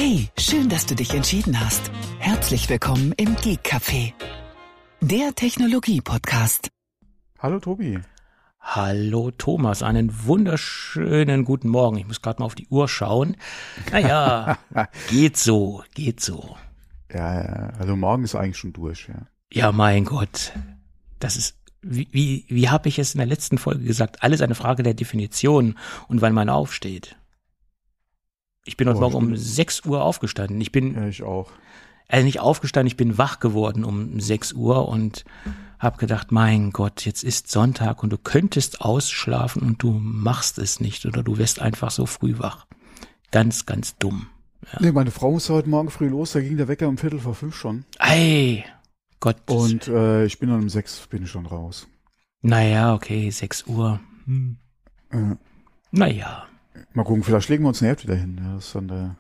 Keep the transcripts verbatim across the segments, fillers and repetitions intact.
Hey, schön, dass du dich entschieden hast. Herzlich willkommen im Geek Café, der Technologie-Podcast. Hallo Tobi. Hallo Thomas, einen wunderschönen guten Morgen. Ich muss gerade mal auf die Uhr schauen. Naja, geht so, geht so. Ja, ja, also morgen ist eigentlich schon durch, ja. Ja, mein Gott, das ist, wie, wie, wie habe ich es in der letzten Folge gesagt, alles eine Frage der Definition und wann man aufsteht. Ich bin heute Oh, Morgen um stimmt. sechs Uhr aufgestanden. Ich bin, Ja, ich auch. also nicht aufgestanden, ich bin wach geworden um sechs Uhr und habe gedacht, mein Gott, jetzt ist Sonntag und du könntest ausschlafen und du machst es nicht oder du wirst einfach so früh wach. Ganz, ganz dumm. Ja. Nee, meine Frau musste heute Morgen früh los, da ging der Wecker um Viertel vor fünf schon. Ei, Gott. Und äh, ich bin dann um sechs, bin ich schon raus. Naja, okay, sechs Uhr. Hm. Äh, Naja. mal gucken, vielleicht legen wir uns nachher wieder hin. Ja, das ist dann der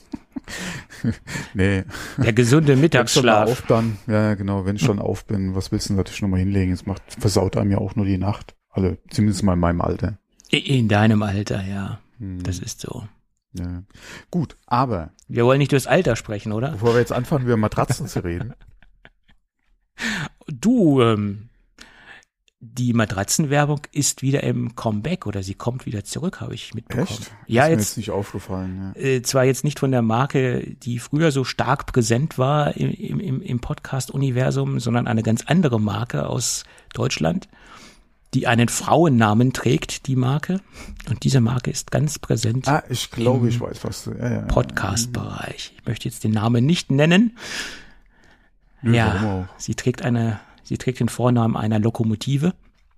nee. Der gesunde Wenn ich schon Mittagsschlaf. auf dann, ja genau, wenn ich schon auf bin, was willst du denn natürlich nochmal hinlegen? Es macht, versaut einem ja auch nur die Nacht. Also zumindest mal in meinem Alter. In deinem Alter, ja. Hm. Das ist so. Ja. Gut, aber Wir wollen nicht durchs Alter sprechen, oder? bevor wir jetzt anfangen, über Matratzen zu reden. Du, ähm, die Matratzenwerbung ist wieder im Comeback oder sie kommt wieder zurück, habe ich mitbekommen. Echt? Ja, ist mir jetzt, jetzt nicht aufgefallen. Ja. äh, zwar jetzt nicht von der Marke, die früher so stark präsent war im, im, im Podcast-Universum, sondern eine ganz andere Marke aus Deutschland, die einen Frauennamen trägt, die Marke. Und diese Marke ist ganz präsent Ah, ich glaube, im ich weiß, was du. Ja, ja, ja. Podcast-Bereich. Ich möchte jetzt den Namen nicht nennen. Nö, warum Ja, sie trägt eine, sie trägt den Vornamen einer Lokomotive.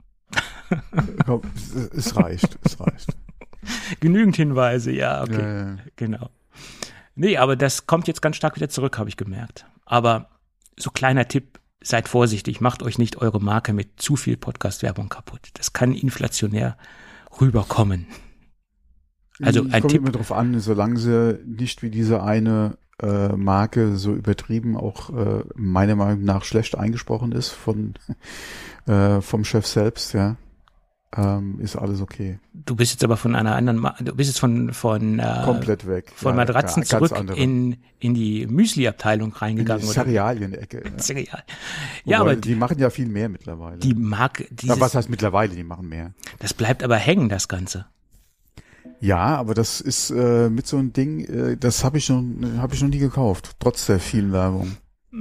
auch. Es, es reicht, es reicht. Genügend Hinweise, ja, okay, Ja, ja. genau. Nee, aber das kommt jetzt ganz stark wieder zurück, habe ich gemerkt. Aber so kleiner Tipp, seid vorsichtig, macht euch nicht eure Marke mit zu viel Podcast-Werbung kaputt. Das kann inflationär rüberkommen. Also Es ein kommt Tipp, immer drauf an, solange sie nicht wie diese eine äh, Marke so übertrieben auch äh, meiner Meinung nach schlecht eingesprochen ist von äh, vom Chef selbst, ja, ähm, ist alles okay. du bist jetzt aber von einer anderen, Ma- du bist jetzt von von äh, Komplett weg. von Ja, Matratzen ja, ganz zurück andere. in in die Müsli-Abteilung in reingegangen, die oder? Cerealien-Ecke. Ja. Cereal. Ja, Wobei, aber die, die machen ja viel mehr mittlerweile. die Marke, dieses, ja, was heißt mittlerweile? Die machen mehr. das bleibt aber hängen, das Ganze. Ja, aber das ist äh, mit so einem Ding, äh, das habe ich schon, habe ich noch nie gekauft, trotz der vielen Werbung.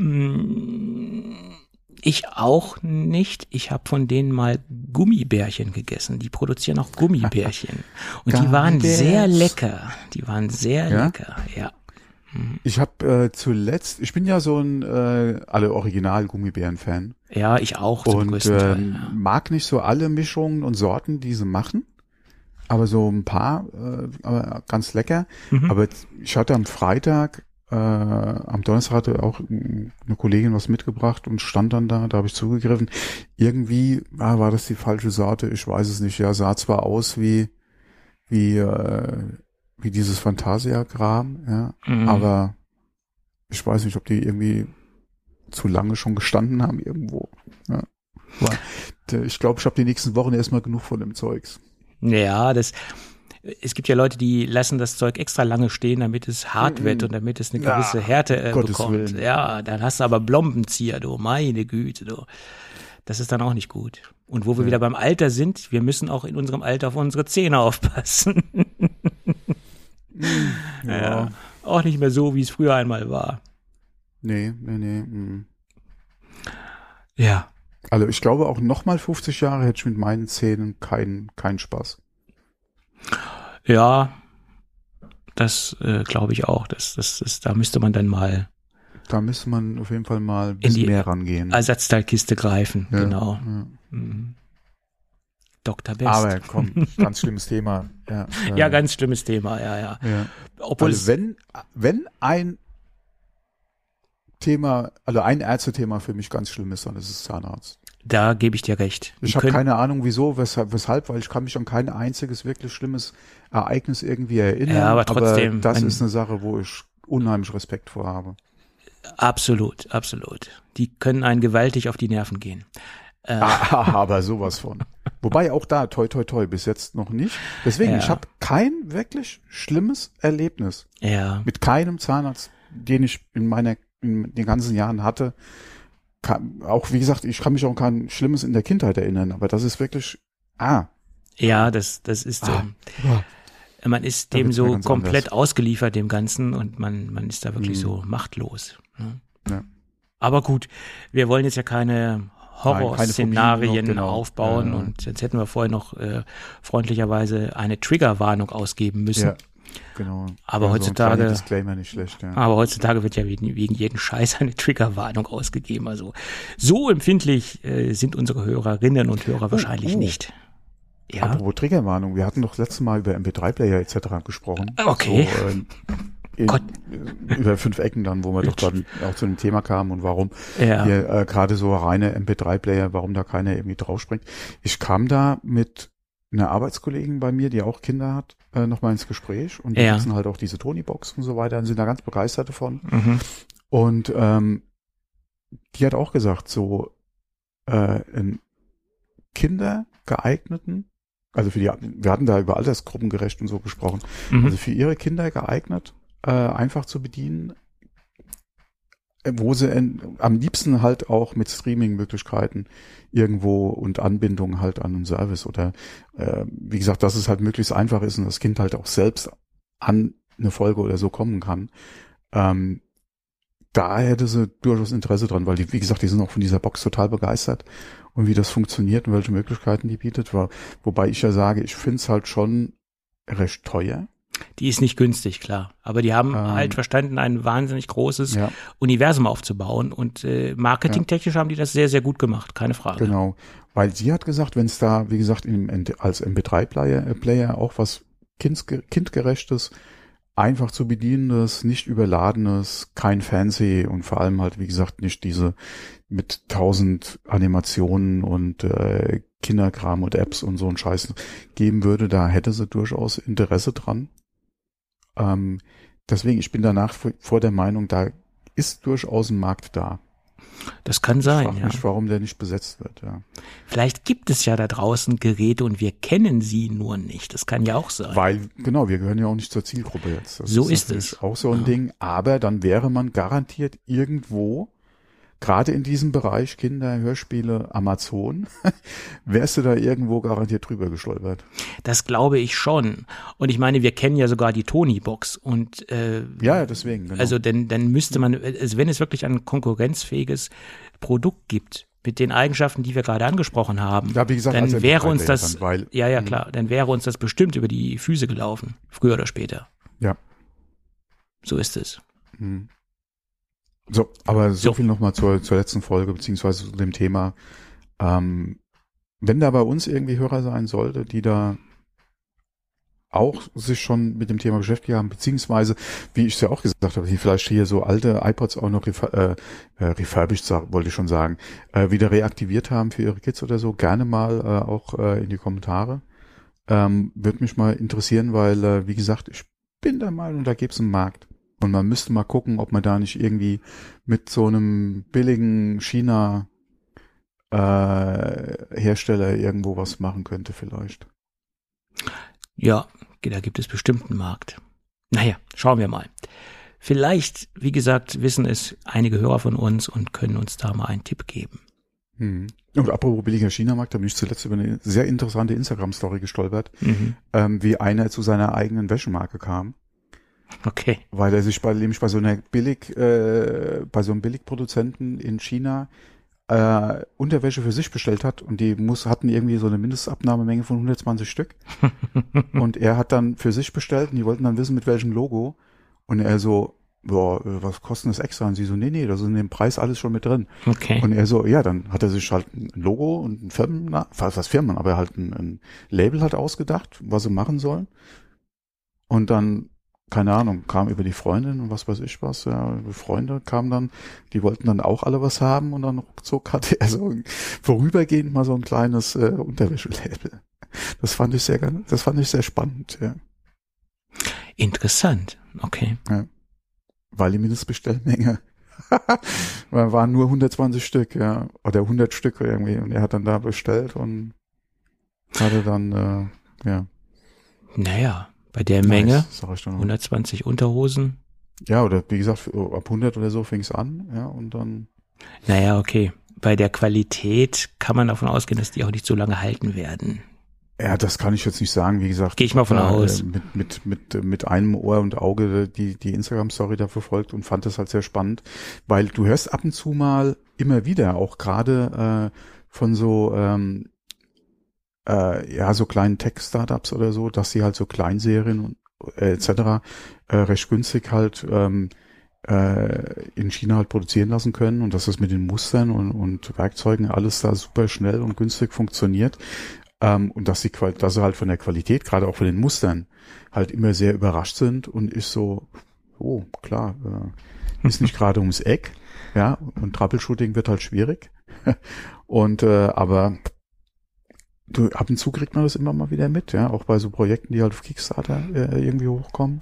Mm, Ich auch nicht. Ich habe von denen mal Gummibärchen gegessen. Die produzieren auch Gummibärchen. Und die waren Gummibärs. sehr lecker. Die waren sehr Ja? lecker, ja. Ich habe äh, zuletzt, ich bin ja so ein äh, alle Original-Gummibären-Fan Ja, ich auch zum und größten Teil. ähm, Ja. mag nicht so alle Mischungen und Sorten, die sie machen, aber so ein paar, äh, aber ganz lecker. Mhm. Aber ich hatte am Freitag, äh, am Donnerstag hatte auch eine Kollegin was mitgebracht und stand dann da, da habe ich zugegriffen. Irgendwie ah, war das die falsche Sorte, ich weiß es nicht. Ja, sah zwar aus wie wie äh, wie dieses Fantasia-Kram, ja, Mhm. aber ich weiß nicht, ob die irgendwie zu lange schon gestanden haben irgendwo. Ja. Aber, äh, ich glaube, ich habe die nächsten Wochen erstmal genug von dem Zeugs. Ja, das. Es gibt ja Leute, die lassen das Zeug extra lange stehen, damit es hart Mhm. wird und damit es eine Ja, gewisse Härte äh, Gottes bekommt. Willen. Ja, dann hast du aber Blombenzieher, du, meine Güte, du. Das ist dann auch nicht gut. Und wo wir Ja. wieder beim Alter sind, wir müssen auch in unserem Alter auf unsere Zähne aufpassen. Ja. Auch nicht mehr so, wie es früher einmal war. Nee, nee, nee. mm. Ja. Also ich glaube auch nochmal fünfzig Jahre hätte ich mit meinen Zähnen keinen keinen Spaß. Ja, das äh, glaube ich auch. Das, das, das, da müsste man dann mal Da müsste man auf jeden Fall mal ein bisschen die mehr rangehen. Ersatzteilkiste greifen. Ja, Genau. ja. Mhm. Doktor Best. Aber komm, ganz schlimmes Thema. Ja, äh, Ja, ganz schlimmes Thema, ja, ja. ja. Obwohl Also wenn, wenn ein Thema, also ein Ärztethema für mich ganz schlimm ist, dann ist es Zahnarzt. es, da gebe ich dir recht. Die Ich habe können- keine Ahnung wieso, weshalb, weshalb, weil ich kann mich an kein einziges wirklich schlimmes Ereignis irgendwie erinnern. Ja, aber trotzdem, das wenn- ist eine Sache, wo ich unheimlich Respekt vor habe. Absolut, absolut. Die können einen gewaltig auf die Nerven gehen. Äh, ah, aber sowas von. Wobei auch da, toi, toi, toi, bis jetzt noch nicht. Deswegen, Ja. ich habe kein wirklich schlimmes Erlebnis ja, mit keinem Zahnarzt, den ich in meiner, in den ganzen Jahren hatte. Kann, auch, wie gesagt, ich kann mich auch an kein Schlimmes in der Kindheit erinnern, aber das ist wirklich, ah. ja, das, das ist, ah, ähm, ah. man ist Da dem wird's mir so ganz komplett anders. ausgeliefert, dem Ganzen, und man, man ist da wirklich Mhm. so machtlos. Ne? Ja. Aber gut, wir wollen jetzt ja keine Horrorszenarien Phobien noch, genau. aufbauen, Ja. und jetzt hätten wir vorher noch äh, freundlicherweise eine Triggerwarnung ausgeben müssen. Ja, genau. Aber ja, heutzutage- So ein kleiner Disclaimer nicht schlecht, ja. Aber heutzutage wird ja wegen, wegen jeden Scheiß eine Triggerwarnung ausgegeben. Also so empfindlich äh, sind unsere Hörerinnen und Hörer wahrscheinlich oh. nicht. Ja, Apropos Triggerwarnung, wir hatten doch letztes Mal über M P drei Player et cetera gesprochen. Okay. So, ähm, in, Gott. äh, über fünf Ecken dann, wo wir doch dann auch zu dem Thema kamen und warum ja. hier äh, gerade so reine M P drei Player, warum da keiner irgendwie draufspringt. Ich kam da mit einer Arbeitskollegin bei mir, die auch Kinder hat, äh, nochmal ins Gespräch, und die Ja. nutzen halt auch diese Tony-Box und so weiter und sind da ganz begeistert davon. Mhm. Und ähm, die hat auch gesagt, so äh, einen kindergeeigneten, also für die, wir hatten da über Altersgruppen gerecht und so gesprochen, Mhm. also für ihre Kinder geeignet, äh, einfach zu bedienen, äh, wo sie in, am liebsten halt auch mit Streaming-Möglichkeiten irgendwo und Anbindung halt an einen Service oder äh, wie gesagt, dass es halt möglichst einfach ist und das Kind halt auch selbst an eine Folge oder so kommen kann. Ähm, da hätte sie durchaus Interesse dran, weil die, wie gesagt, die sind auch von dieser Box total begeistert und wie das funktioniert und welche Möglichkeiten die bietet. Wo, wobei ich ja sage, ich finde es halt schon recht teuer. Die ist nicht günstig, klar. Aber die haben Ähm, halt verstanden, ein wahnsinnig großes Ja, Universum aufzubauen, und äh, marketingtechnisch haben die das sehr, sehr gut gemacht, keine Frage. genau. Weil sie hat gesagt, wenn es da, wie gesagt, in, in, als M P drei Player, äh, Player auch was kindge kindgerechtes, einfach zu bedienendes, nicht überladenes, kein Fancy und vor allem halt, wie gesagt, nicht diese mit tausend Animationen und äh, Kinderkram und Apps und so ein Scheiß geben würde, da hätte sie durchaus Interesse dran. Ähm, deswegen, ich bin danach vor der Meinung, da ist durchaus ein Markt da. Das kann Ich sein, frage ja. mich, warum der nicht besetzt wird, ja. Vielleicht gibt es ja da draußen Geräte und wir kennen sie nur nicht. Das kann ja auch sein. Weil, genau, wir gehören ja auch nicht zur Zielgruppe jetzt. Das So ist natürlich es. auch so ein Ja. Ding. Aber dann wäre man garantiert irgendwo, gerade in diesem Bereich Kinder, Hörspiele, Amazon, wärst du da irgendwo garantiert drüber gestolpert. Das glaube ich schon. Und ich meine, wir kennen ja sogar die Tony-Box. Und äh, Ja, ja, deswegen. Genau. also denn dann müsste man, also wenn es wirklich ein konkurrenzfähiges Produkt gibt mit den Eigenschaften, die wir gerade angesprochen haben, ja, wie gesagt, als dann wäre uns M P drei-Player das, dann, weil, ja, ja Mhm. klar, dann wäre uns das bestimmt über die Füße gelaufen, früher oder später. Ja. So ist es. Mhm. So, aber so, So. viel nochmal zur, zur letzten Folge, beziehungsweise zu dem Thema. Ähm, wenn da bei uns irgendwie Hörer sein sollte, die da auch sich schon mit dem Thema beschäftigt haben, beziehungsweise, wie ich es ja auch gesagt habe, die vielleicht hier so alte iPods auch noch refer äh, äh, refurbished, sag, wollte ich schon sagen, äh, wieder reaktiviert haben für ihre Kids oder so, gerne mal äh, auch äh, in die Kommentare. Ähm, würde mich mal interessieren, weil, äh, wie gesagt, ich bin der Meinung, da gibt's einen Markt. Und man müsste mal gucken, ob man da nicht irgendwie mit so einem billigen China äh, Hersteller irgendwo was machen könnte vielleicht. Ja, da gibt es bestimmt einen Markt. Naja, schauen wir mal. Vielleicht, wie gesagt, wissen es einige Hörer von uns und können uns da mal einen Tipp geben. Hm. Und apropos billiger China-Markt, da bin ich zuletzt über eine sehr interessante Instagram-Story gestolpert, Mhm. ähm, wie einer zu seiner eigenen Wäschemarke kam, Okay. weil er sich bei, nämlich bei so einer Billig, äh, bei so einem Billigproduzenten in China äh, Unterwäsche für sich bestellt hat und die muss, hatten irgendwie so eine Mindestabnahmemenge von hundertzwanzig Stück und er hat dann für sich bestellt und die wollten dann wissen, mit welchem Logo und er so, boah, was kostet das extra? Und sie so, nee, nee, das ist in dem Preis alles schon mit drin. Okay. Und er so, ja, dann hat er sich halt ein Logo und ein Firmen, was Firmen, aber halt ein, ein Label halt ausgedacht, was sie machen sollen. Und dann, keine Ahnung, kam über die Freundin und was weiß ich was, ja, die Freunde kamen dann, die wollten dann auch alle was haben und dann ruckzuck hatte er so vorübergehend mal so ein kleines äh, Unterwäschelabel. Das fand ich sehr, das fand ich sehr spannend, ja. Interessant. Okay. Weil die Mindestbestellmenge waren nur hundertzwanzig Stück, ja, oder hundert Stück irgendwie. Und er hat dann da bestellt und hatte dann, äh, ja. Naja, bei der Menge, nice, sag ich dann noch. hundertzwanzig Unterhosen. Ja, oder wie gesagt, ab hundert oder so fing es an, ja, und dann. Naja, okay. Bei der Qualität kann man davon ausgehen, dass die auch nicht so lange halten werden. Ja, das kann ich jetzt nicht sagen, wie gesagt. Gehe ich mal von da, aus. Mit, mit, mit, mit einem Ohr und Auge die, die Instagram-Story da verfolgt und fand das halt sehr spannend, weil du hörst ab und zu mal immer wieder, auch gerade äh, von so, ähm, äh, ja, so kleinen Tech-Startups oder so, dass sie halt so Kleinserien und äh, et cetera äh, recht günstig halt ähm, äh, in China halt produzieren lassen können und dass das mit den Mustern und, und Werkzeugen alles da super schnell und günstig funktioniert. Um, und dass sie, dass sie halt von der Qualität, gerade auch von den Mustern, halt immer sehr überrascht sind und ist so, oh, klar, äh, ist nicht gerade ums Eck, ja, und Troubleshooting wird halt schwierig. und, äh, aber du, ab und zu kriegt man das immer mal wieder mit, ja, auch bei so Projekten, die halt auf Kickstarter äh, irgendwie hochkommen.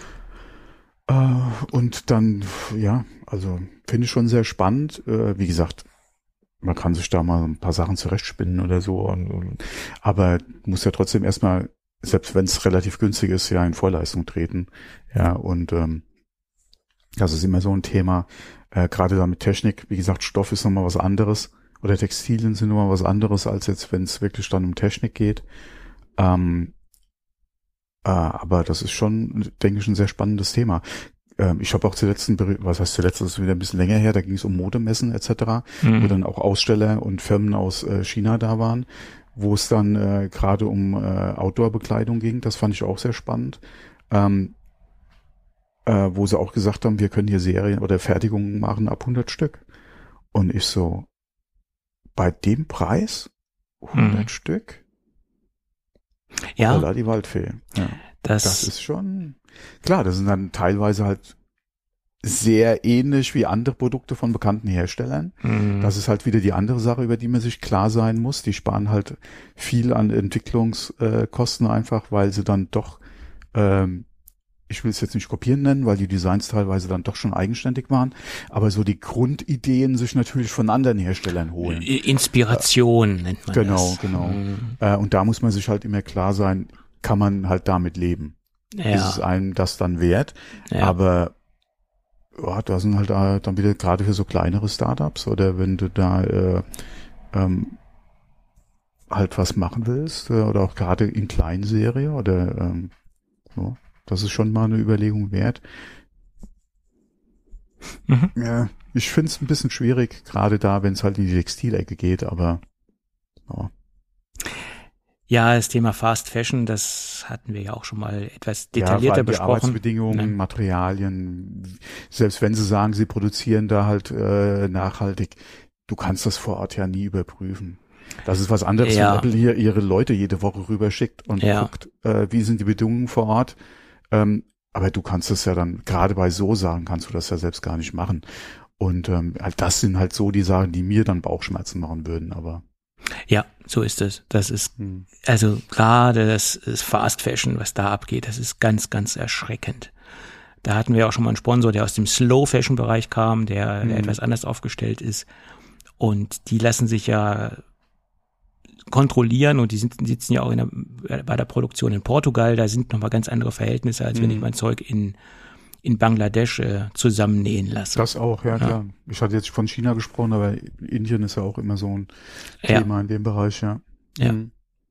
Äh, und dann, ja, also finde ich schon sehr spannend, äh, wie gesagt, man kann sich da mal ein paar Sachen zurechtspinnen oder so, und, und, aber muss ja trotzdem erstmal, selbst wenn es relativ günstig ist, ja in Vorleistung treten. Ja, und ähm, das ist immer so ein Thema, äh, gerade da mit Technik, wie gesagt, Stoff ist nochmal was anderes oder Textilien sind nochmal was anderes, als jetzt, wenn es wirklich dann um Technik geht. Ähm, äh, aber das ist schon, denke ich, ein sehr spannendes Thema. Ich habe auch zuletzt, was heißt zuletzt, das ist wieder ein bisschen länger her, da ging es um Modemessen et cetera, mhm. wo dann auch Aussteller und Firmen aus äh, China da waren, wo es dann äh, gerade um äh, Outdoor-Bekleidung ging. Das fand ich auch sehr spannend, ähm, äh, wo sie auch gesagt haben, wir können hier Serien oder Fertigungen machen ab hundert Stück. Und ich so, bei dem Preis hundert mhm. Stück? Ja. Holla die Waldfee. Ja. Das, das ist schon... Klar, das sind dann teilweise halt sehr ähnlich wie andere Produkte von bekannten Herstellern. Mhm. Das ist halt wieder die andere Sache, über die man sich klar sein muss. Die sparen halt viel an Entwicklungskosten einfach, weil sie dann doch, ähm, ich will es jetzt nicht kopieren nennen, weil die Designs teilweise dann doch schon eigenständig waren, aber so die Grundideen sich natürlich von anderen Herstellern holen. Inspiration äh, nennt man genau, das. Genau, genau. Mhm. Äh, und da muss man sich halt immer klar sein, kann man halt damit leben. Ja. Ist es einem das dann wert, ja. aber ja, da sind halt da dann wieder gerade für so kleinere Startups oder wenn du da äh, ähm, halt was machen willst äh, oder auch gerade in Kleinserie oder ähm, so, das ist schon mal eine Überlegung wert. Mhm. Ja, ich finde es ein bisschen schwierig, gerade da, wenn es halt in die Textilecke geht, aber ja. Ja, das Thema Fast Fashion, das hatten wir ja auch schon mal etwas detaillierter ja, die besprochen. Arbeitsbedingungen, ne? Materialien, selbst wenn sie sagen, sie produzieren da halt äh, nachhaltig, du kannst das vor Ort ja nie überprüfen. Das ist was anderes, ja. wenn Apple hier ihre Leute jede Woche rüberschickt und ja. guckt, äh, wie sind die Bedingungen vor Ort. Ähm, aber du kannst es ja dann, gerade bei so Sachen kannst du das ja selbst gar nicht machen. Und ähm, halt das sind halt so die Sachen, die mir dann Bauchschmerzen machen würden, aber ja, so ist es. Das ist, hm. also gerade das, das Fast Fashion, was da abgeht, das ist ganz, ganz erschreckend. Da hatten wir auch schon mal einen Sponsor, der aus dem Slow Fashion Bereich kam, der, hm. der etwas anders aufgestellt ist. Und die lassen sich ja kontrollieren und die sind, sitzen ja auch in der, bei der Produktion in Portugal. Da sind nochmal ganz andere Verhältnisse, als hm. wenn ich mein Zeug in in Bangladesch äh, zusammennähen lasse. Das auch, ja, ja klar. Ich hatte jetzt von China gesprochen, aber Indien ist ja auch immer so ein ja. Thema in dem Bereich, ja. Ja. Mhm.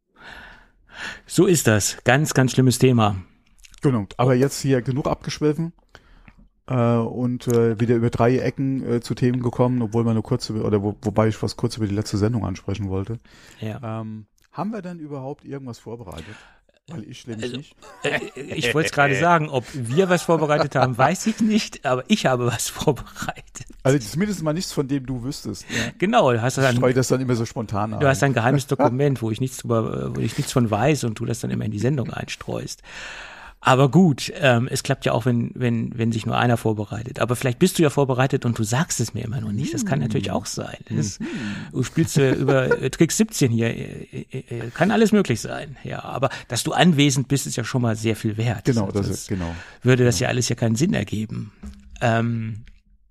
So ist das. Ganz, ganz schlimmes Thema. Genau. Aber jetzt hier genug abgeschwiffen äh, und äh, wieder über drei Ecken äh, zu Themen gekommen, obwohl man nur kurz über, oder wo, wobei ich was kurz über die letzte Sendung ansprechen wollte. Ja. Ähm, haben wir denn überhaupt irgendwas vorbereitet? Weil ich nämlich also, nicht. Äh, ich wollte es gerade sagen, ob wir was vorbereitet haben, weiß ich nicht, aber ich habe was vorbereitet. Also zumindest mal nichts, von dem du wüsstest. Ja. Genau, du hast dann, ich streue das dann immer so spontan Du ein. hast ein geheimes Dokument, wo ich nichts drüber, wo ich nichts von weiß und du das dann immer in die Sendung einstreust. Aber gut, ähm, es klappt ja auch, wenn wenn wenn sich nur einer vorbereitet. Aber vielleicht bist du ja vorbereitet und du sagst es mir immer noch nicht. Das kann natürlich auch sein. Das, du spielst äh, über äh, Trick siebzehn hier. Äh, äh, kann alles möglich sein. Ja, aber dass du anwesend bist, ist ja schon mal sehr viel wert. Genau, das, das ist genau. Würde das genau. ja alles ja keinen Sinn ergeben. Ähm,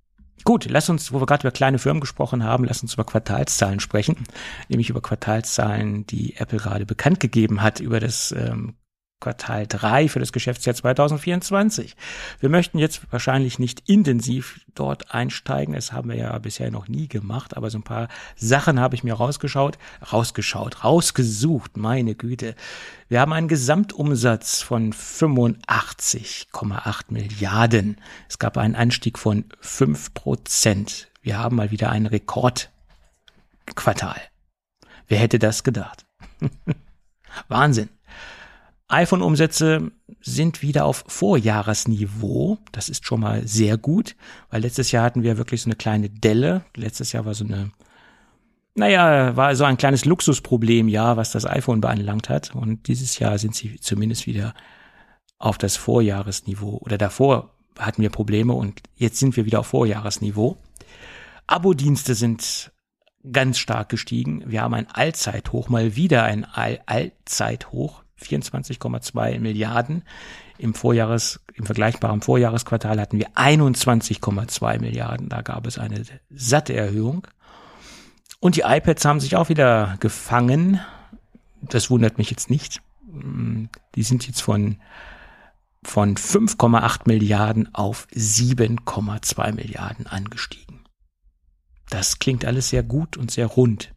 Gut, lass uns, wo wir gerade über kleine Firmen gesprochen haben, lass uns über Quartalszahlen sprechen, nämlich über Quartalszahlen, die Apple gerade bekannt gegeben hat über das ähm, Quartal drei für das Geschäftsjahr zwanzig vierundzwanzig. Wir möchten jetzt wahrscheinlich nicht intensiv dort einsteigen, das haben wir ja bisher noch nie gemacht, aber so ein paar Sachen habe ich mir rausgeschaut, rausgeschaut, rausgesucht, meine Güte. Wir haben einen Gesamtumsatz von fünfundachtzig Komma acht Milliarden. Es gab einen Anstieg von fünf Prozent. Wir haben mal wieder ein Rekordquartal. Wer hätte das gedacht? Wahnsinn. iPhone-Umsätze sind wieder auf Vorjahresniveau. Das ist schon mal sehr gut, weil letztes Jahr hatten wir wirklich so eine kleine Delle. Letztes Jahr war so eine, naja, war so ein kleines Luxusproblem, ja, was das iPhone beanlangt hat. Und dieses Jahr sind sie zumindest wieder auf das Vorjahresniveau. Oder davor hatten wir Probleme und jetzt sind wir wieder auf Vorjahresniveau. Abo-Dienste sind ganz stark gestiegen. Wir haben ein Allzeithoch, mal wieder ein All- Allzeithoch. vierundzwanzig Komma zwei Milliarden. Im Vorjahres, im vergleichbaren Vorjahresquartal hatten wir einundzwanzig Komma zwei Milliarden. Da gab es eine satte Erhöhung. Und die iPads haben sich auch wieder gefangen. Das wundert mich jetzt nicht. Die sind jetzt von, von fünf Komma acht Milliarden auf sieben Komma zwei Milliarden angestiegen. Das klingt alles sehr gut und sehr rund.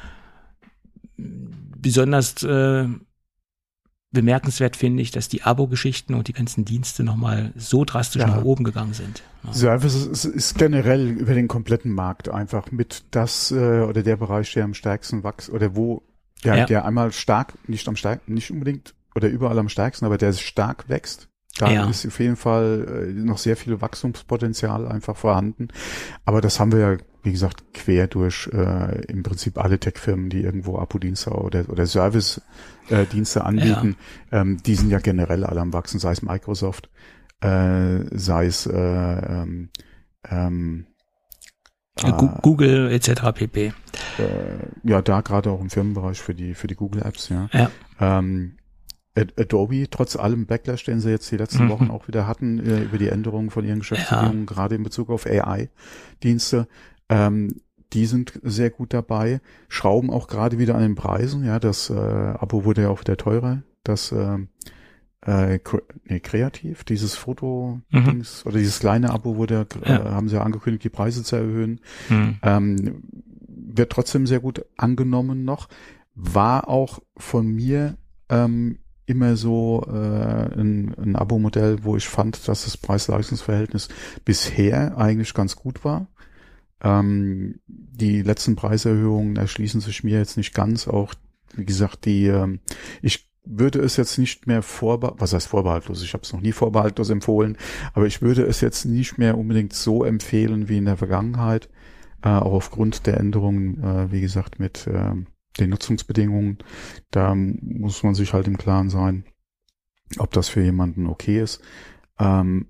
Besonders, äh, bemerkenswert finde ich, dass die Abo-Geschichten und die ganzen Dienste nochmal so drastisch ja. nach oben gegangen sind. Ja. Service ist, ist generell über den kompletten Markt einfach mit das äh, oder der Bereich, der am stärksten wächst oder wo der, ja. der einmal stark, nicht am stärksten, nicht unbedingt oder überall am stärksten, aber der stark wächst. Da ja. ist auf jeden Fall äh, noch sehr viel Wachstumspotenzial einfach vorhanden. Aber das haben wir ja, wie gesagt, quer durch äh, im Prinzip alle Tech-Firmen, die irgendwo Abo-Dienste oder, oder Service-Dienste äh, anbieten. Ja. Ähm, die sind ja generell alle am Wachsen, sei es Microsoft, äh, sei es äh, ähm, ähm, äh, Google et cetera pp. Äh, ja, da gerade auch im Firmenbereich für die für die Google-Apps, ja. ja. Ähm, Adobe, trotz allem Backlash, den sie jetzt die letzten mhm. Wochen auch wieder hatten, äh, über die Änderungen von ihren Geschäftsbedingungen, ja. gerade in Bezug auf A I-Dienste, ähm, die sind sehr gut dabei, schrauben auch gerade wieder an den Preisen, ja, das äh, Abo wurde ja auch wieder teurer, das äh, äh, nee, kreativ, dieses Foto-Dings mhm. oder dieses kleine Abo wurde, ja. äh, haben sie ja angekündigt, die Preise zu erhöhen, mhm. ähm, wird trotzdem sehr gut angenommen noch, war auch von mir ähm, immer so äh, ein, ein Abo-Modell, wo ich fand, dass das Preis-Leistungs-Verhältnis bisher eigentlich ganz gut war. Ähm, die letzten Preiserhöhungen erschließen sich mir jetzt nicht ganz. Auch, wie gesagt, die ähm, ich würde es jetzt nicht mehr vorbehaltlos, was heißt vorbehaltlos? Ich habe es noch nie vorbehaltlos empfohlen, aber ich würde es jetzt nicht mehr unbedingt so empfehlen wie in der Vergangenheit, äh, auch aufgrund der Änderungen, äh, wie gesagt, mit äh, den Nutzungsbedingungen, da muss man sich halt im Klaren sein, ob das für jemanden okay ist. Ähm,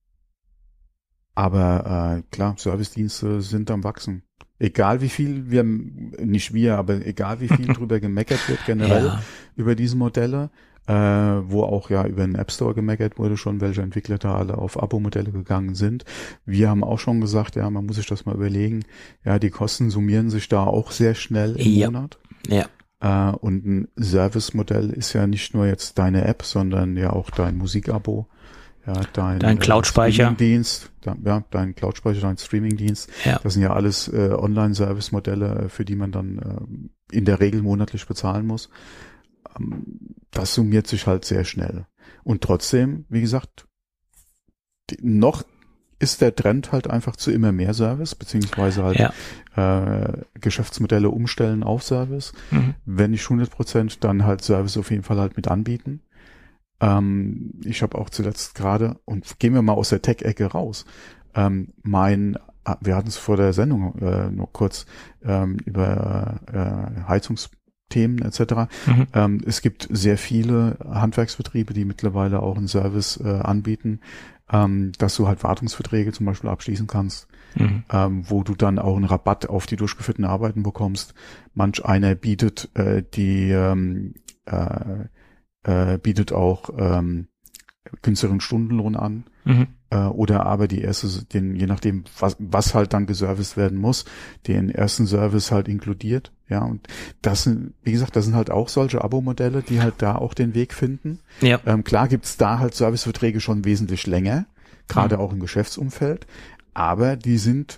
aber äh, klar, Servicedienste sind am Wachsen. Egal wie viel wir, nicht wir, aber egal wie viel drüber gemeckert wird generell ja. über diese Modelle, äh, wo auch ja über den App Store gemeckert wurde schon, welche Entwickler da alle auf Abo-Modelle gegangen sind. Wir haben auch schon gesagt, ja, man muss sich das mal überlegen. Ja, die Kosten summieren sich da auch sehr schnell im ja. Monat. Ja. Äh, und ein Service-Modell ist ja nicht nur jetzt deine App, sondern ja auch dein Musikabo, ja, dein, dein Cloud-Speicher. Streaming-Dienst, dein, ja, dein Cloud-Speicher, dein Streaming-Dienst. Ja. Das sind ja alles äh, Online-Service-Modelle, für die man dann äh, in der Regel monatlich bezahlen muss. Ähm, das summiert sich halt sehr schnell. Und trotzdem, wie gesagt, die, noch ist der Trend halt einfach zu immer mehr Service, beziehungsweise halt ja. äh, Geschäftsmodelle umstellen auf Service. Mhm. Wenn nicht hundert Prozent, dann halt Service auf jeden Fall halt mit anbieten. Ähm, ich habe auch zuletzt gerade, und gehen wir mal aus der Tech-Ecke raus, ähm, mein, wir hatten es vor der Sendung äh, noch kurz ähm, über äh, Heizungsthemen et cetera. Mhm. Ähm, es gibt sehr viele Handwerksbetriebe, die mittlerweile auch einen Service äh, anbieten, ähm, dass du halt Wartungsverträge zum Beispiel abschließen kannst, mhm. ähm, wo du dann auch einen Rabatt auf die durchgeführten Arbeiten bekommst. Manch einer bietet äh, die ähm, äh, äh, bietet auch ähm, günstigeren Stundenlohn an. Mhm. äh, oder aber die erste, den, je nachdem, was, was halt dann geserviced werden muss, den ersten Service halt inkludiert. Ja, und das sind, wie gesagt, das sind halt auch solche Abo-Modelle, die halt da auch den Weg finden. Ja. Ähm, klar gibt's da halt Serviceverträge schon wesentlich länger, gerade mhm. auch im Geschäftsumfeld, aber die sind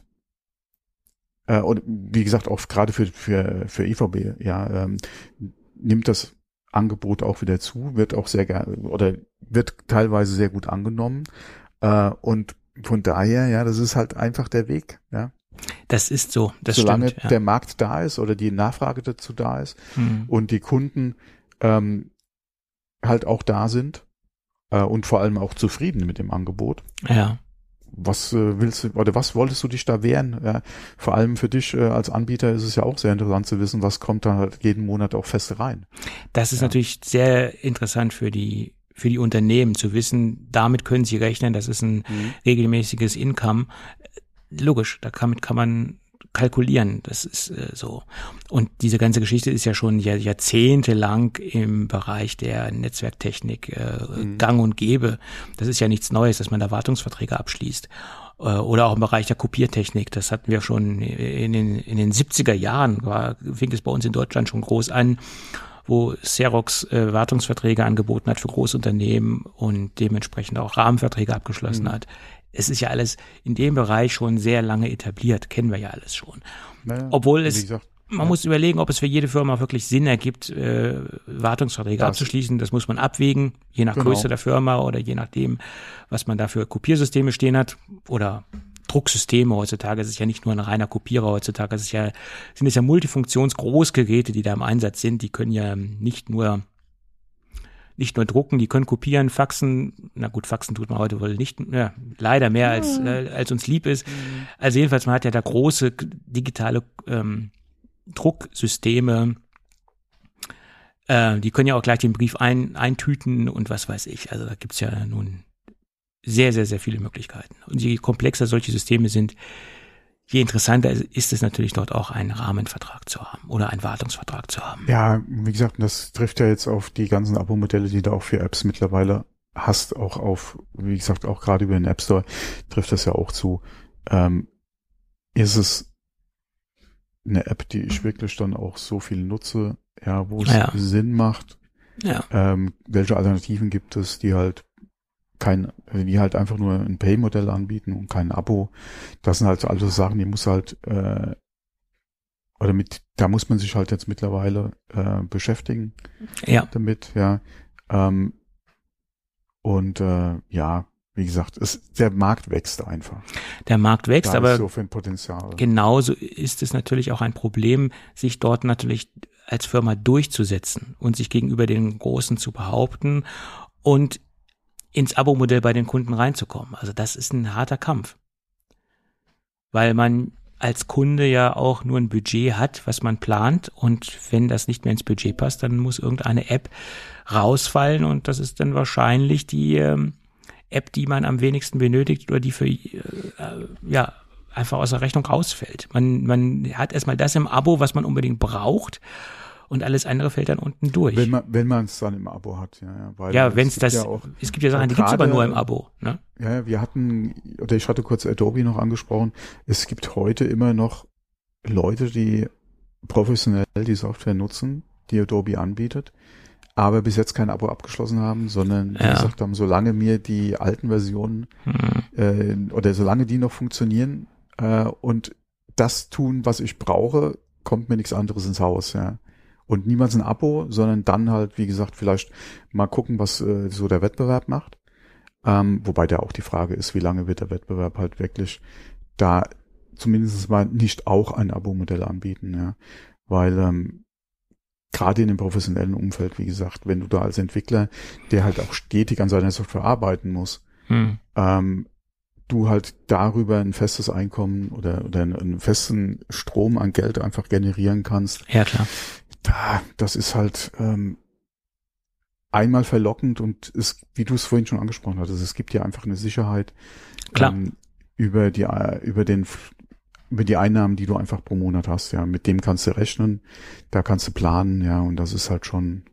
äh, und wie gesagt auch gerade für für für E V B, ja, ähm, nimmt das Angebot auch wieder zu, wird auch sehr gerne oder wird teilweise sehr gut angenommen äh, und von daher, ja, das ist halt einfach der Weg, ja. Das ist so, das Solange stimmt. Ja. der Markt da ist oder die Nachfrage dazu da ist mhm. und die Kunden ähm, halt auch da sind äh, und vor allem auch zufrieden mit dem Angebot. Ja. Was äh, willst du oder was wolltest du dich da wehren? Ja, vor allem für dich äh, als Anbieter ist es ja auch sehr interessant zu wissen, was kommt da halt jeden Monat auch fest rein. Das ist ja. natürlich sehr interessant für die für die Unternehmen zu wissen, damit können sie rechnen, das ist ein mhm. regelmäßiges Income. Logisch, da kann, kann man kalkulieren, das ist äh, so. Und diese ganze Geschichte ist ja schon Jahr, jahrzehntelang im Bereich der Netzwerktechnik äh, mhm. gang und gäbe. Das ist ja nichts Neues, dass man da Wartungsverträge abschließt. Äh, oder auch im Bereich der Kopiertechnik, das hatten wir schon in den, in den siebziger Jahren, war, fing es bei uns in Deutschland schon groß an, wo Xerox äh, Wartungsverträge angeboten hat für Großunternehmen und dementsprechend auch Rahmenverträge abgeschlossen mhm. hat. Es ist ja alles in dem Bereich schon sehr lange etabliert, kennen wir ja alles schon. Naja, Obwohl es, gesagt, man ja. muss überlegen, ob es für jede Firma wirklich Sinn ergibt, äh, Wartungsverträge das. abzuschließen. Das muss man abwägen, je nach genau. Größe der Firma oder je nachdem, was man da für Kopiersysteme stehen hat oder Drucksysteme. Heutzutage ist es ja nicht nur ein reiner Kopierer, heutzutage ist es ja, sind es ja Multifunktions-Großgeräte, die da im Einsatz sind. Die können ja nicht nur nicht nur drucken, die können kopieren, faxen. Na gut, faxen tut man heute wohl nicht, ja, leider mehr als äh, als uns lieb ist. Also jedenfalls, man hat ja da große digitale ähm, Drucksysteme. Äh, die können ja auch gleich den Brief ein, eintüten und was weiß ich. Also da gibt's ja nun sehr, sehr, sehr viele Möglichkeiten. Und je komplexer solche Systeme sind, je interessanter ist es natürlich dort auch einen Rahmenvertrag zu haben oder einen Wartungsvertrag zu haben. Ja, wie gesagt, das trifft ja jetzt auf die ganzen Abo-Modelle, die du auch für Apps mittlerweile hast, auch auf, wie gesagt, auch gerade über den App Store trifft das ja auch zu. Ähm, ist es eine App, die ich wirklich dann auch so viel nutze, ja, wo es ja. Sinn macht? Ja. Ähm, welche Alternativen gibt es, die halt kein, die halt einfach nur ein Pay-Modell anbieten und kein Abo. Das sind halt so alte Sachen, die muss halt, äh, oder mit, da muss man sich halt jetzt mittlerweile äh, beschäftigen. Ja. Damit, ja. Ähm, und äh, ja, wie gesagt, es, der Markt wächst einfach. Der Markt wächst, da aber ist so viel Potenzial. Genauso ist es natürlich auch ein Problem, sich dort natürlich als Firma durchzusetzen und sich gegenüber den Großen zu behaupten und ins Abo-Modell bei den Kunden reinzukommen. Also das ist ein harter Kampf. Weil man als Kunde ja auch nur ein Budget hat, was man plant, und wenn das nicht mehr ins Budget passt, dann muss irgendeine App rausfallen und das ist dann wahrscheinlich die ähm, App, die man am wenigsten benötigt oder die für äh, ja einfach aus der Rechnung rausfällt. Man, man hat erstmal das im Abo, was man unbedingt braucht, und alles andere fällt dann unten durch. Wenn man wenn man es dann im Abo hat, ja. Ja, weil ja, wenn es das, ja auch, es gibt ja Sachen, die gibt's aber nur im Abo. Ne? Ja, wir hatten, oder ich hatte kurz Adobe noch angesprochen, es gibt heute immer noch Leute, die professionell die Software nutzen, die Adobe anbietet, aber bis jetzt kein Abo abgeschlossen haben, sondern die ja. gesagt haben, solange mir die alten Versionen hm. äh, oder solange die noch funktionieren äh, und das tun, was ich brauche, kommt mir nichts anderes ins Haus, ja. Und niemals ein Abo, sondern dann halt, wie gesagt, vielleicht mal gucken, was äh, so der Wettbewerb macht. Ähm, wobei da auch die Frage ist, wie lange wird der Wettbewerb halt wirklich da zumindest mal nicht auch ein Abo-Modell anbieten, ja. Weil ähm, gerade in dem professionellen Umfeld, wie gesagt, wenn du da als Entwickler, der halt auch stetig an seiner Software arbeiten muss, hm. ähm, du halt darüber ein festes Einkommen oder, oder einen festen Strom an Geld einfach generieren kannst. Ja, klar. Da, das ist halt ähm, einmal verlockend und es, wie du es vorhin schon angesprochen hattest, es gibt ja einfach eine Sicherheit Klar. Ähm, über die über den über die Einnahmen, die du einfach pro Monat hast, ja, mit dem kannst du rechnen, da kannst du planen, ja, und das ist halt schon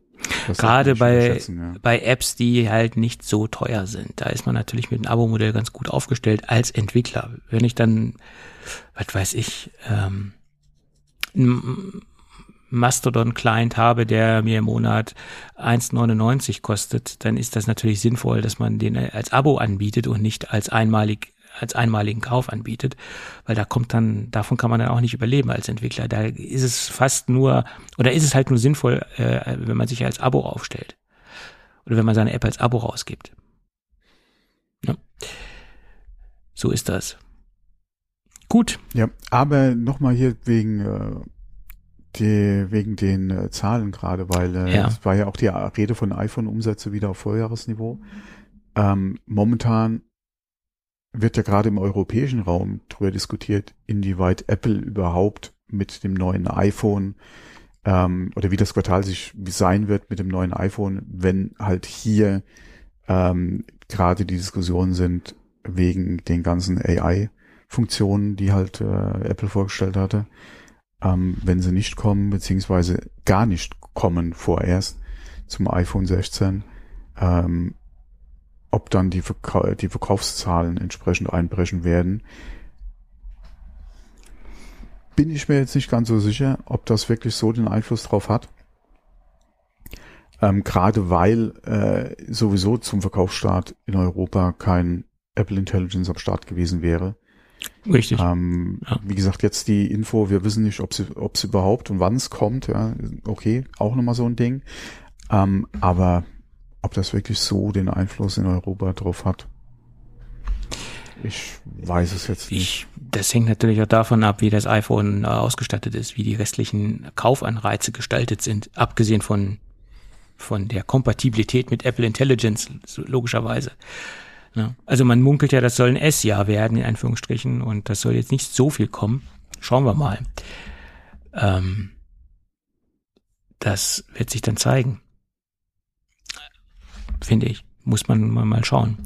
Gerade bei, ja. bei Apps, die halt nicht so teuer sind. Da ist man natürlich mit einem Abo-Modell ganz gut aufgestellt als Entwickler. Wenn ich dann, was weiß ich, ähm, ein Mastodon-Client habe, der mir im Monat eins neunundneunzig kostet, dann ist das natürlich sinnvoll, dass man den als Abo anbietet und nicht als einmalig als einmaligen Kauf anbietet, weil da kommt dann, davon kann man dann auch nicht überleben als Entwickler. Da ist es fast nur, oder ist es halt nur sinnvoll, äh, wenn man sich als Abo aufstellt. Oder wenn man seine App als Abo rausgibt. Ja. So ist das. Gut. Ja, aber nochmal hier wegen, äh, die, wegen den äh, Zahlen gerade, weil äh, ja. es war ja auch die Rede von iPhone-Umsätze wieder auf Vorjahresniveau. Ähm, momentan wird ja gerade im europäischen Raum darüber diskutiert, inwieweit Apple überhaupt mit dem neuen iPhone ähm, oder wie das Quartal sich sein wird mit dem neuen iPhone, wenn halt hier ähm, gerade die Diskussionen sind wegen den ganzen A I-Funktionen, die halt äh, Apple vorgestellt hatte. Ähm, wenn sie nicht kommen, beziehungsweise gar nicht kommen vorerst zum iPhone sechzehn, ähm, ob dann die, Verka- die Verkaufszahlen entsprechend einbrechen werden, bin ich mir jetzt nicht ganz so sicher, ob das wirklich so den Einfluss drauf hat. Ähm, gerade weil äh, sowieso zum Verkaufsstart in Europa kein Apple Intelligence am Start gewesen wäre. Richtig. Ähm, ja. Wie gesagt, jetzt die Info, wir wissen nicht, ob sie, ob sie überhaupt und wann es kommt. Ja, okay, auch nochmal so ein Ding. Ähm, aber ob das wirklich so den Einfluss in Europa drauf hat, ich weiß es jetzt nicht. Ich, das hängt natürlich auch davon ab, wie das iPhone äh, ausgestattet ist, wie die restlichen Kaufanreize gestaltet sind, abgesehen von von der Kompatibilität mit Apple Intelligence, logischerweise. Ja. Also man munkelt ja, das soll ein S-Jahr werden, in Anführungsstrichen, und das soll jetzt nicht so viel kommen. Schauen wir mal. Ähm, das wird sich dann zeigen. Finde ich. Muss man mal schauen.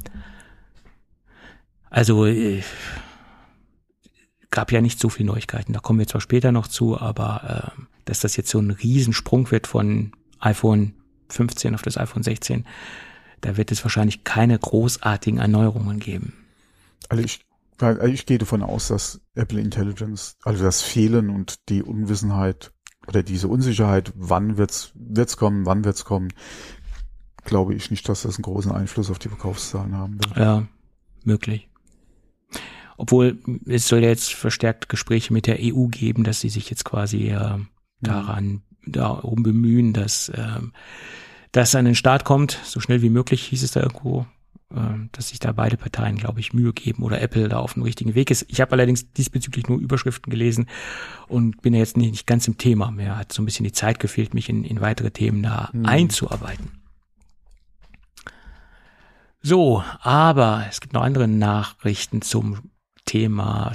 Also äh, gab ja nicht so viele Neuigkeiten. Da kommen wir zwar später noch zu, aber äh, dass das jetzt so ein Riesensprung wird von iPhone fünfzehn auf das iPhone sechzehn, da wird es wahrscheinlich keine großartigen Erneuerungen geben. Also ich, also ich gehe davon aus, dass Apple Intelligence, also das Fehlen und die Unwissenheit oder diese Unsicherheit, wann wird's wird's kommen, wann wird's kommen, glaube ich nicht, dass das einen großen Einfluss auf die Verkaufszahlen haben wird. Ja, möglich. Obwohl, es soll ja jetzt verstärkt Gespräche mit der E U geben, dass sie sich jetzt quasi äh, daran, ja. darum bemühen, dass äh, das an den Start kommt, so schnell wie möglich, hieß es da irgendwo, äh, dass sich da beide Parteien, glaube ich, Mühe geben oder Apple da auf dem richtigen Weg ist. Ich habe allerdings diesbezüglich nur Überschriften gelesen und bin ja jetzt nicht, nicht ganz im Thema. Mir hat so ein bisschen die Zeit gefehlt, mich in, in weitere Themen da hm. einzuarbeiten. So, aber es gibt noch andere Nachrichten zum Thema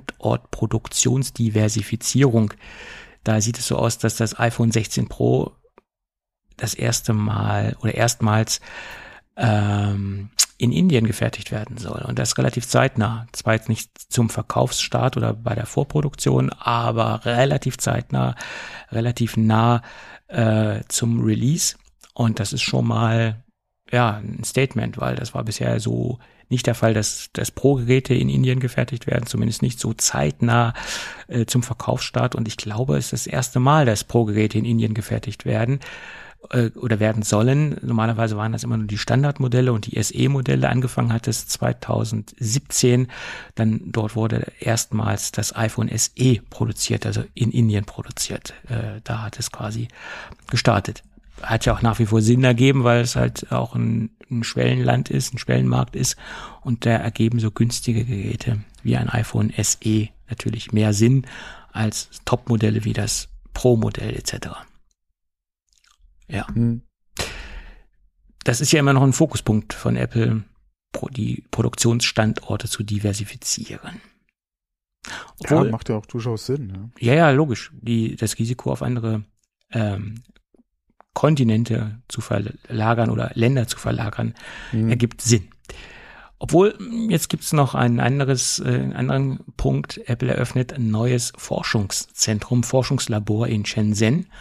Standortproduktionsdiversifizierung. Da sieht es so aus, dass das iPhone sechzehn Pro das erste Mal oder erstmals ähm, in Indien gefertigt werden soll. Und das relativ zeitnah. Zwar jetzt nicht zum Verkaufsstart oder bei der Vorproduktion, aber relativ zeitnah, relativ nah äh, zum Release. Und das ist schon mal ja ein Statement, weil das war bisher so nicht der Fall, dass, dass Pro-Geräte in Indien gefertigt werden, zumindest nicht so zeitnah äh, zum Verkaufsstart. Und ich glaube, es ist das erste Mal, dass Pro-Geräte in Indien gefertigt werden äh, oder werden sollen. Normalerweise waren das immer nur die Standardmodelle und die S E-Modelle. Angefangen hat es zwanzig siebzehn. Dann dort wurde erstmals das iPhone S E produziert, also in Indien produziert. Äh, da hat es quasi gestartet. Hat ja auch nach wie vor Sinn ergeben, weil es halt auch ein, ein Schwellenland ist, ein Schwellenmarkt ist, und da ergeben so günstige Geräte wie ein iPhone S E natürlich mehr Sinn als Top-Modelle wie das Pro-Modell et cetera. Ja. Hm. Das ist ja immer noch ein Fokuspunkt von Apple, die Produktionsstandorte zu diversifizieren. Obwohl, ja, macht ja auch durchaus Sinn. Ja, ja, ja, logisch. Die, das Risiko auf andere ähm, Kontinente zu verlagern oder Länder zu verlagern, mhm. ergibt Sinn. Obwohl, jetzt gibt es noch ein anderes, äh, einen anderen Punkt. Apple eröffnet ein neues Forschungszentrum, Forschungslabor in Shenzhen.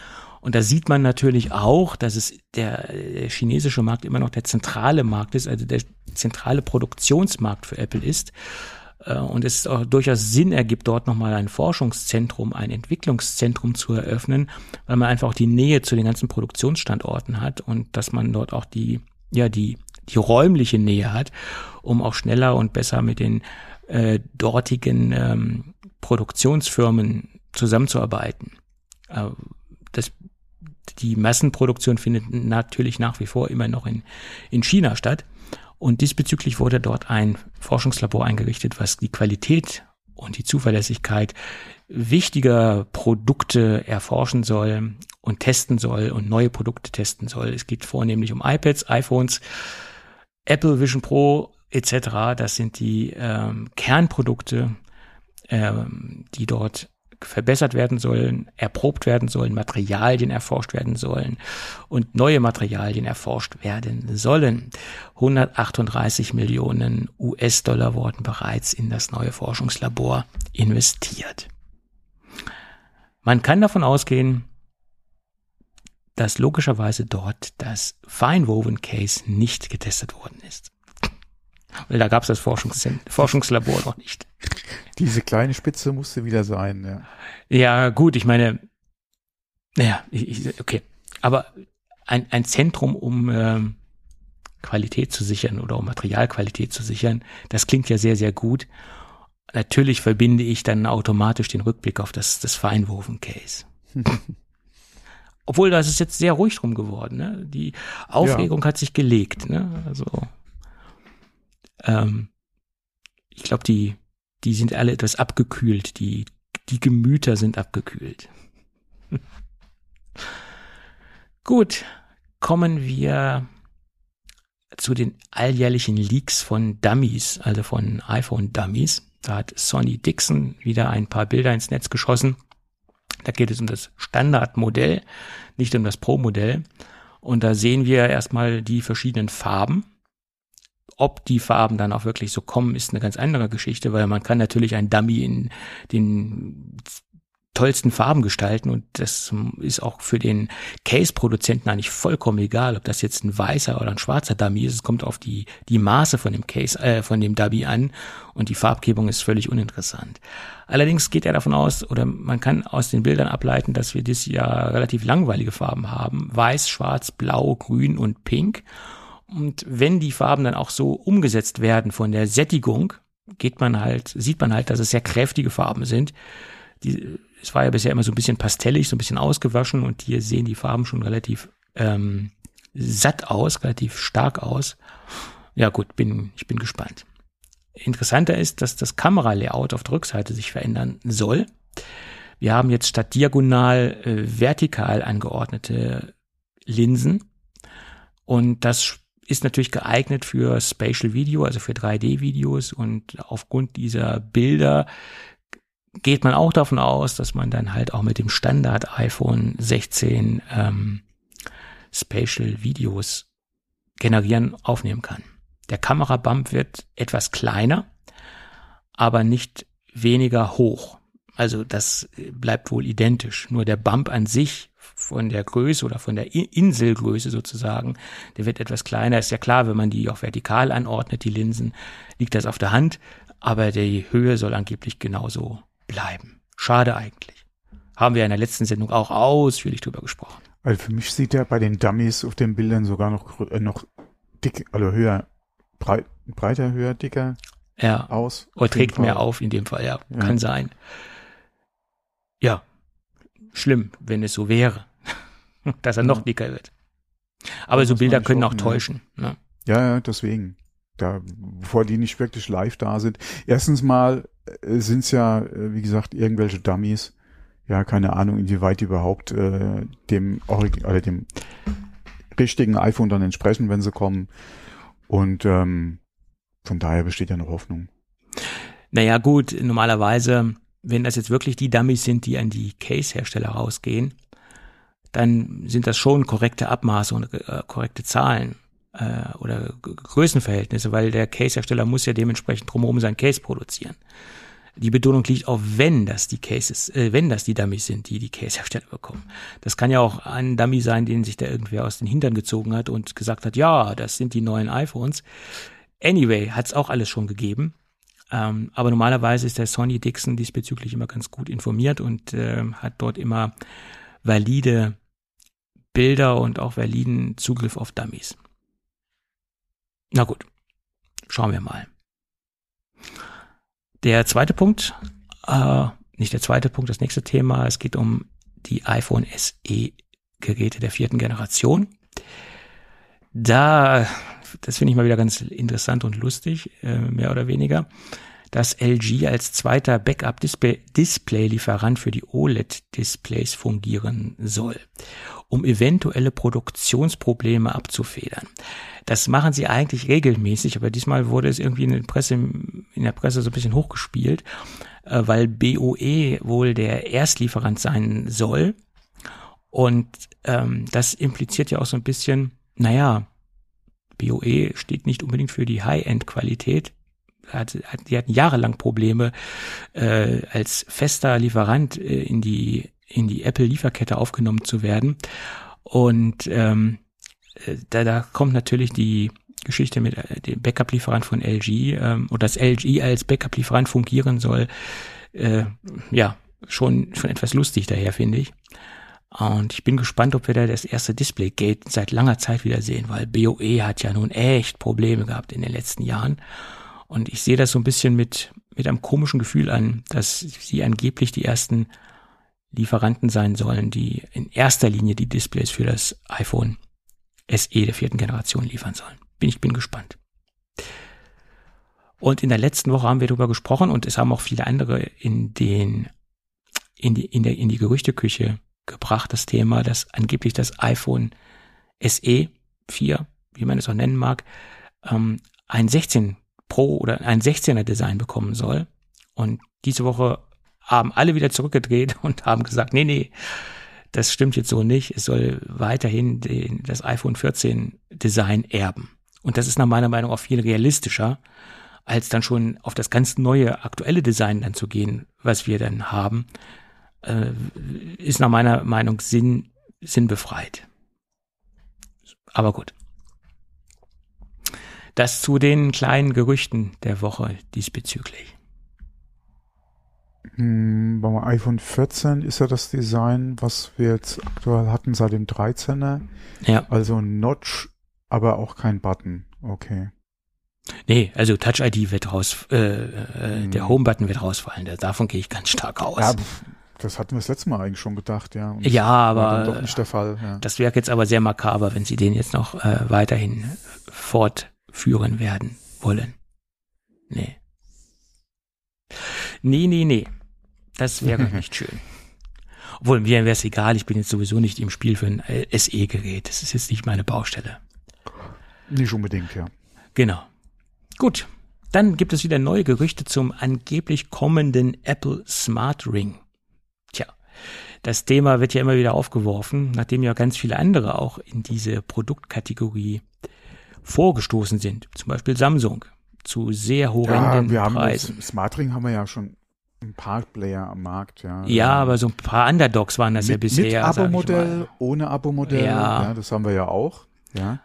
Und da sieht man natürlich auch, dass es der, der chinesische Markt immer noch der zentrale Markt ist, also der zentrale Produktionsmarkt für Apple ist. Und es auch durchaus Sinn ergibt, dort nochmal ein Forschungszentrum, ein Entwicklungszentrum zu eröffnen, weil man einfach auch die Nähe zu den ganzen Produktionsstandorten hat und dass man dort auch die, ja, die, die räumliche Nähe hat, um auch schneller und besser mit den äh, dortigen ähm, Produktionsfirmen zusammenzuarbeiten. Äh, das, die Massenproduktion findet natürlich nach wie vor immer noch in, in China statt. Und diesbezüglich wurde dort ein Forschungslabor eingerichtet, was die Qualität und die Zuverlässigkeit wichtiger Produkte erforschen soll und testen soll und neue Produkte testen soll. Es geht vornehmlich um iPads, iPhones, Apple Vision Pro et cetera. Das sind die ähm, Kernprodukte, ähm, die dort verbessert werden sollen, erprobt werden sollen, Materialien erforscht werden sollen und neue Materialien erforscht werden sollen. hundertachtunddreißig Millionen U S-Dollar wurden bereits in das neue Forschungslabor investiert. Man kann davon ausgehen, dass logischerweise dort das Fine-Woven Case nicht getestet worden ist. Weil da gab es das Forschungs- Forschungslabor noch nicht. Diese kleine Spitze musste wieder sein, ja. Ja, gut, ich meine, naja, ich, okay. Aber ein, ein Zentrum, um ähm, Qualität zu sichern oder um Materialqualität zu sichern, das klingt ja sehr, sehr gut. Natürlich verbinde ich dann automatisch den Rückblick auf das, das Fine-Woven-Case. Obwohl, da ist es jetzt sehr ruhig drum geworden, ne? Die Aufregung ja. hat sich gelegt, ne? Also, ähm, ich glaube, die, die sind alle etwas abgekühlt, die, die Gemüter sind abgekühlt. Gut, kommen wir zu den alljährlichen Leaks von Dummies, also von iPhone-Dummies. Da hat Sonny Dixon wieder ein paar Bilder ins Netz geschossen. Da geht es um das Standardmodell, nicht um das Pro-Modell. Und da sehen wir erstmal die verschiedenen Farben. Ob die Farben dann auch wirklich so kommen, ist eine ganz andere Geschichte, weil man kann natürlich ein Dummy in den tollsten Farben gestalten und das ist auch für den Case-Produzenten eigentlich vollkommen egal, ob das jetzt ein weißer oder ein schwarzer Dummy ist. Es kommt auf die die Maße von dem Case, äh, von dem Dummy an und die Farbgebung ist völlig uninteressant. Allerdings geht er davon aus, oder man kann aus den Bildern ableiten, dass wir dieses Jahr relativ langweilige Farben haben. Weiß, schwarz, blau, grün und pink. Und wenn die Farben dann auch so umgesetzt werden von der Sättigung, geht man halt, sieht man halt, dass es sehr kräftige Farben sind. Die, es war ja bisher immer so ein bisschen pastellig, so ein bisschen ausgewaschen und hier sehen die Farben schon relativ ähm, satt aus, relativ stark aus. Ja gut, bin ich bin gespannt. Interessanter ist, dass das Kameralayout auf der Rückseite sich verändern soll. Wir haben jetzt statt diagonal äh, vertikal angeordnete Linsen und das ist natürlich geeignet für Spatial Video, also für drei D-Videos und aufgrund dieser Bilder geht man auch davon aus, dass man dann halt auch mit dem Standard iPhone sechzehn ähm, Spatial Videos generieren, aufnehmen kann. Der Kamerabump wird etwas kleiner, aber nicht weniger hoch. Also das bleibt wohl identisch. Nur der Bump an sich von der Größe oder von der Inselgröße sozusagen, der wird etwas kleiner. Ist ja klar, wenn man die auch vertikal anordnet, die Linsen, liegt das auf der Hand. Aber die Höhe soll angeblich genauso bleiben. Schade eigentlich. Haben wir in der letzten Sendung auch ausführlich drüber gesprochen. Also für mich sieht er bei den Dummies auf den Bildern sogar noch, äh, noch dick, also höher, breit, breiter, höher, dicker ja. aus. Oder trägt mehr auf in dem Fall, ja. ja. Kann sein. Ja. Schlimm, wenn es so wäre, dass er ja. noch dicker wird. Aber das so Bilder können auch täuschen. Ja. Ne? ja, ja, deswegen. Da, bevor die nicht wirklich live da sind. Erstens mal äh, sind es ja, äh, wie gesagt, irgendwelche Dummies. Ja, keine Ahnung, inwieweit die überhaupt äh, dem Orig- oder dem richtigen iPhone dann entsprechen, wenn sie kommen. Und ähm, von daher besteht ja noch Hoffnung. Naja, gut, normalerweise, wenn das jetzt wirklich die Dummies sind, die an die Case-Hersteller rausgehen, dann sind das schon korrekte Abmaße und äh, korrekte Zahlen. Oder Größenverhältnisse, weil der Case-Hersteller muss ja dementsprechend drumherum sein Case produzieren. Die Betonung liegt auf, wenn das die Cases, äh, wenn das die Dummies sind, die die Case-Hersteller bekommen. Das kann ja auch ein Dummy sein, den sich da irgendwer aus den Hintern gezogen hat und gesagt hat, ja, das sind die neuen iPhones. Anyway, hat es auch alles schon gegeben. Ähm, aber normalerweise ist der Sonny Dixon diesbezüglich immer ganz gut informiert und äh, hat dort immer valide Bilder und auch validen Zugriff auf Dummies. Na gut, schauen wir mal. Der zweite Punkt, äh, nicht der zweite Punkt, das nächste Thema, es geht um die iPhone S E Geräte der vierten Generation. Da, das finde ich mal wieder ganz interessant und lustig, äh, mehr oder weniger, dass L G als zweiter Backup-Display-Lieferant für die O L E D-Displays fungieren soll, um eventuelle Produktionsprobleme abzufedern. Das machen sie eigentlich regelmäßig, aber diesmal wurde es irgendwie in der Presse, in der Presse so ein bisschen hochgespielt, äh, weil B O E wohl der Erstlieferant sein soll. Und ähm, das impliziert ja auch so ein bisschen, naja, B O E steht nicht unbedingt für die High-End-Qualität. Die hatten jahrelang Probleme, äh, als fester Lieferant äh, in die in die Apple-Lieferkette aufgenommen zu werden. Und ähm, da, da kommt natürlich die Geschichte mit äh, dem Backup-Lieferant von L G, ähm, oder dass L G als Backup-Lieferant fungieren soll, äh, ja, schon schon etwas lustig daher, finde ich. Und ich bin gespannt, ob wir da das erste Display-Gate seit langer Zeit wieder sehen, weil B O E hat ja nun echt Probleme gehabt in den letzten Jahren. Und ich sehe das so ein bisschen mit mit einem komischen Gefühl an, dass sie angeblich die ersten Lieferanten sein sollen, die in erster Linie die Displays für das iPhone S E der vierten Generation liefern sollen. Bin ich bin gespannt. Und in der letzten Woche haben wir darüber gesprochen und es haben auch viele andere in den in die in der in die Gerüchteküche gebracht, das Thema, dass angeblich das iPhone S E vier, wie man es auch nennen mag, ähm, ein sechzehn Pro oder ein sechzehner Design bekommen soll. Und diese Woche haben alle wieder zurückgedreht und haben gesagt, nee, nee, das stimmt jetzt so nicht. Es soll weiterhin den, das iPhone vierzehn Design erben. Und das ist nach meiner Meinung auch viel realistischer, als dann schon auf das ganz neue, aktuelle Design dann zu gehen, was wir dann haben, äh, ist nach meiner Meinung Sinn, sinnbefreit. Aber gut. Das zu den kleinen Gerüchten der Woche diesbezüglich. Hm, beim iPhone vierzehn ist ja das Design, was wir jetzt aktuell hatten seit dem dreizehner. Ja. Also ein Notch, aber auch kein Button. Okay. Nee, also Touch I D wird raus, äh, äh, hm. der Home-Button wird rausfallen. Davon gehe ich ganz stark aus. Ja, das hatten wir das letzte Mal eigentlich schon gedacht, ja. Und ja, aber war dann doch nicht der Fall. Ja. Das wäre jetzt aber sehr makaber, wenn sie den jetzt noch äh, weiterhin fortführen werden wollen. Nee. Nee, nee, nee. Das wäre nicht schön. Obwohl, mir wäre es egal, ich bin jetzt sowieso nicht im Spiel für ein S E-Gerät. Das ist jetzt nicht meine Baustelle. Nicht unbedingt, ja. Genau. Gut, dann gibt es wieder neue Gerüchte zum angeblich kommenden Apple Smart Ring. Tja, das Thema wird ja immer wieder aufgeworfen, nachdem ja ganz viele andere auch in diese Produktkategorie vorgestoßen sind. Zum Beispiel Samsung zu sehr horrenden ja, wir haben Preisen. Das Smart Ring haben wir ja schon ein paar Player am Markt, ja. Ja, aber so ein paar Underdogs waren das mit, ja bisher. Mit Abo-Modell, ohne Abo-Modell, ja. ja, das haben wir ja auch, ja.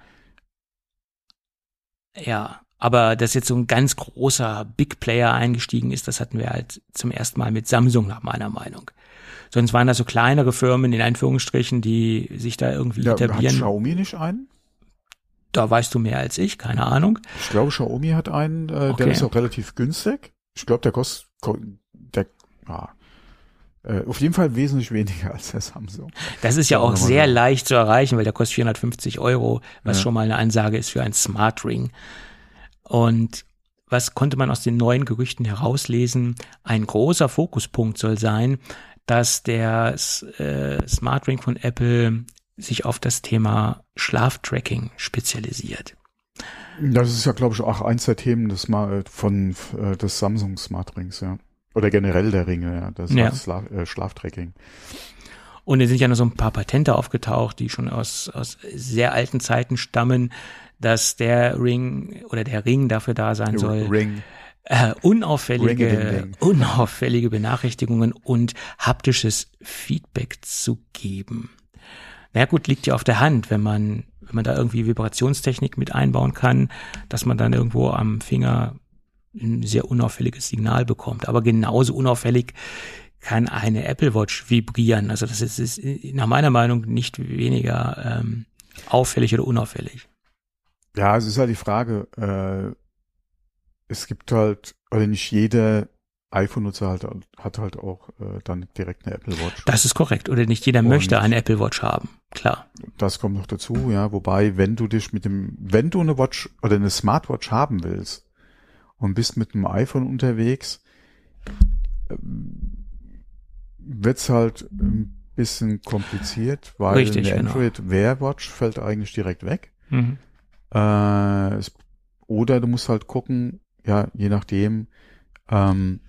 Ja, aber dass jetzt so ein ganz großer Big Player eingestiegen ist, das hatten wir halt zum ersten Mal mit Samsung nach meiner Meinung. Sonst waren das so kleinere Firmen, in Anführungsstrichen, die sich da irgendwie ja, etablieren. Hat Xiaomi nicht einen? Da weißt du mehr als ich, keine Ahnung. Ich glaube, Xiaomi hat einen, äh, Okay. der ist auch relativ günstig. Ich glaube, der kostet, der, ja, äh, auf jeden Fall wesentlich weniger als der Samsung. Das ist ja Sagen auch wir mal sehr so. leicht zu erreichen, weil der kostet vierhundertfünfzig Euro, was Ja. schon mal eine Ansage ist für einen Smart Ring. Und was konnte man aus den neuen Gerüchten herauslesen? Ein großer Fokuspunkt soll sein, dass der äh, Smart Ring von Apple sich auf das Thema Schlaftracking spezialisiert. Das ist ja, glaube ich, auch eins der Themen des, Ma- von, äh, des Samsung Smart Rings, ja. Oder generell der Ringe, ja. Das Ja. war Schla- äh, Schlaftracking. Und es sind ja noch so ein paar Patente aufgetaucht, die schon aus, aus sehr alten Zeiten stammen, dass der Ring oder der Ring dafür da sein soll, Ring. Äh, unauffällige, unauffällige Benachrichtigungen und haptisches Feedback zu geben. Na gut, liegt ja auf der Hand, wenn man, wenn man da irgendwie Vibrationstechnik mit einbauen kann, dass man dann irgendwo am Finger ein sehr unauffälliges Signal bekommt. Aber genauso unauffällig kann eine Apple Watch vibrieren. Also das ist, ist nach meiner Meinung nicht weniger ähm, auffällig oder unauffällig. Ja, es ist halt die Frage, äh, es gibt halt, oder nicht jeder iPhone-Nutzer halt, hat halt auch äh, dann direkt eine Apple Watch. Das ist korrekt. Oder nicht jeder Und möchte eine Apple Watch haben. Klar. Das kommt noch dazu, ja. Wobei, wenn du dich mit dem, wenn du eine Watch oder eine Smartwatch haben willst und bist mit einem iPhone unterwegs, ähm, wird's halt ein bisschen kompliziert, weil Richtig, eine genau. Android Wear Watch fällt eigentlich direkt weg. Mhm. Äh, es, oder du musst halt gucken, ja, je nachdem, ähm,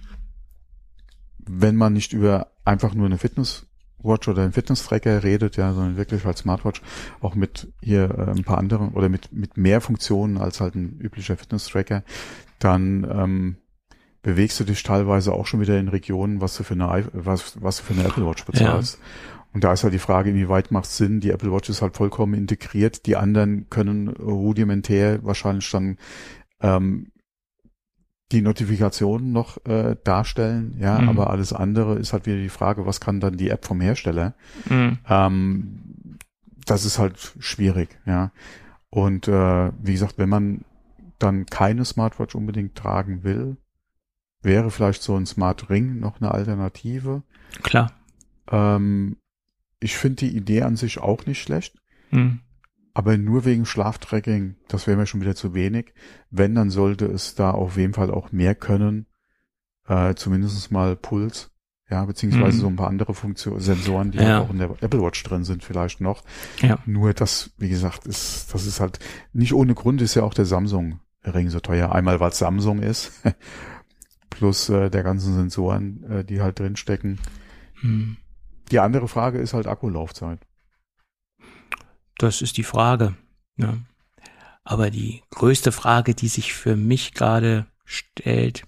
wenn man nicht über einfach nur eine Fitnesswatch oder einen Fitness-Tracker redet, ja, sondern wirklich als Smartwatch auch mit hier äh, ein paar anderen oder mit mit mehr Funktionen als halt ein üblicher Fitness-Tracker, dann ähm, bewegst du dich teilweise auch schon wieder in Regionen, was du für eine was was du für eine Apple Watch bezahlst. Ja. Und da ist halt die Frage, inwieweit macht es Sinn? Die Apple Watch ist halt vollkommen integriert. Die anderen können rudimentär wahrscheinlich dann ähm, die Notifikationen noch äh, darstellen, ja, mhm. aber alles andere ist halt wieder die Frage, was kann dann die App vom Hersteller? Mhm. Ähm, das ist halt schwierig, ja. Und äh, wie gesagt, wenn man dann keine Smartwatch unbedingt tragen will, wäre vielleicht so ein Smart Ring noch eine Alternative. Klar. Ähm, ich finde die Idee an sich auch nicht schlecht. Mhm. Aber nur wegen Schlaftracking, das wäre mir schon wieder zu wenig. Wenn, dann sollte es da auf jeden Fall auch mehr können. Äh, zumindest mal Puls, ja, beziehungsweise mhm. so ein paar andere Funktion, Sensoren, die ja. halt auch in der Apple Watch drin sind vielleicht noch. Ja. Nur das, wie gesagt, ist, das ist halt, nicht ohne Grund ist ja auch der Samsung-Ring so teuer. Einmal, weil es Samsung ist, plus äh, der ganzen Sensoren, äh, die halt drinstecken. Mhm. Die andere Frage ist halt Akkulaufzeit. Das ist die Frage. Ja. Aber die größte Frage, die sich für mich gerade stellt,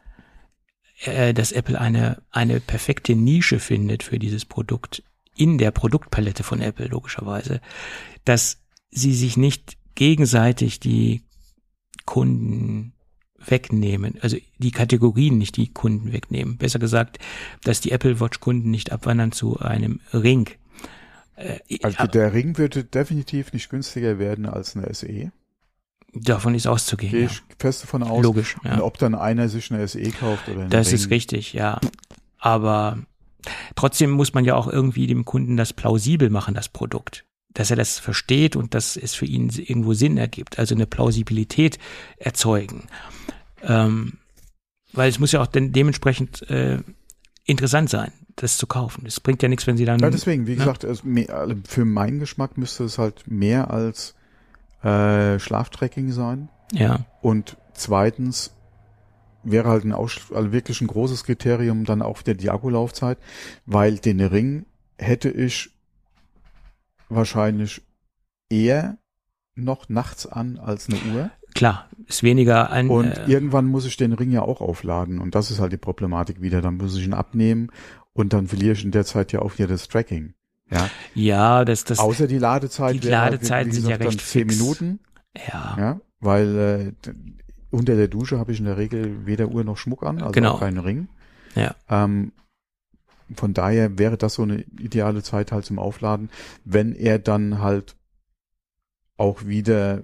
äh, dass Apple eine, eine perfekte Nische findet für dieses Produkt in der Produktpalette von Apple, logischerweise, dass sie sich nicht gegenseitig die Kunden wegnehmen, also die Kategorien nicht die Kunden wegnehmen. Besser gesagt, dass die Apple Watch Kunden nicht abwandern zu einem Ring. Also der Ring würde definitiv nicht günstiger werden als eine S E. Davon ist auszugehen. Gehe ich ja. fest davon aus. Logisch. Ja. Und ob dann einer sich eine S E kauft oder einen Das Ring. ist richtig, ja. Aber trotzdem muss man ja auch irgendwie dem Kunden das plausibel machen, das Produkt. Dass er das versteht und dass es für ihn irgendwo Sinn ergibt. Also eine Plausibilität erzeugen. Ähm, weil es muss ja auch de- dementsprechend äh, interessant sein, das zu kaufen. Es bringt ja nichts, wenn sie dann... Ja, deswegen, wie ne? gesagt, also für meinen Geschmack müsste es halt mehr als äh, Schlaftracking sein. Ja. Und zweitens wäre halt ein Aus- also wirklich ein großes Kriterium dann auch wieder die Akkulaufzeit, weil den Ring hätte ich wahrscheinlich eher noch nachts an als eine Uhr. Klar, ist weniger ein... Und äh, irgendwann muss ich den Ring ja auch aufladen. Und das ist halt die Problematik wieder. Dann muss ich ihn abnehmen und dann verliere ich in der Zeit ja auch wieder das Tracking. Ja, ja das... das außer die Ladezeit. Die wäre, Ladezeiten wie gesagt, sind ja recht dann zehn fix. Minuten. Ja. Ja, weil äh, unter der Dusche habe ich in der Regel weder Uhr noch Schmuck an, also genau. auch keinen Ring. Ja. Ähm, von daher wäre das so eine ideale Zeit halt zum Aufladen, wenn er dann halt auch wieder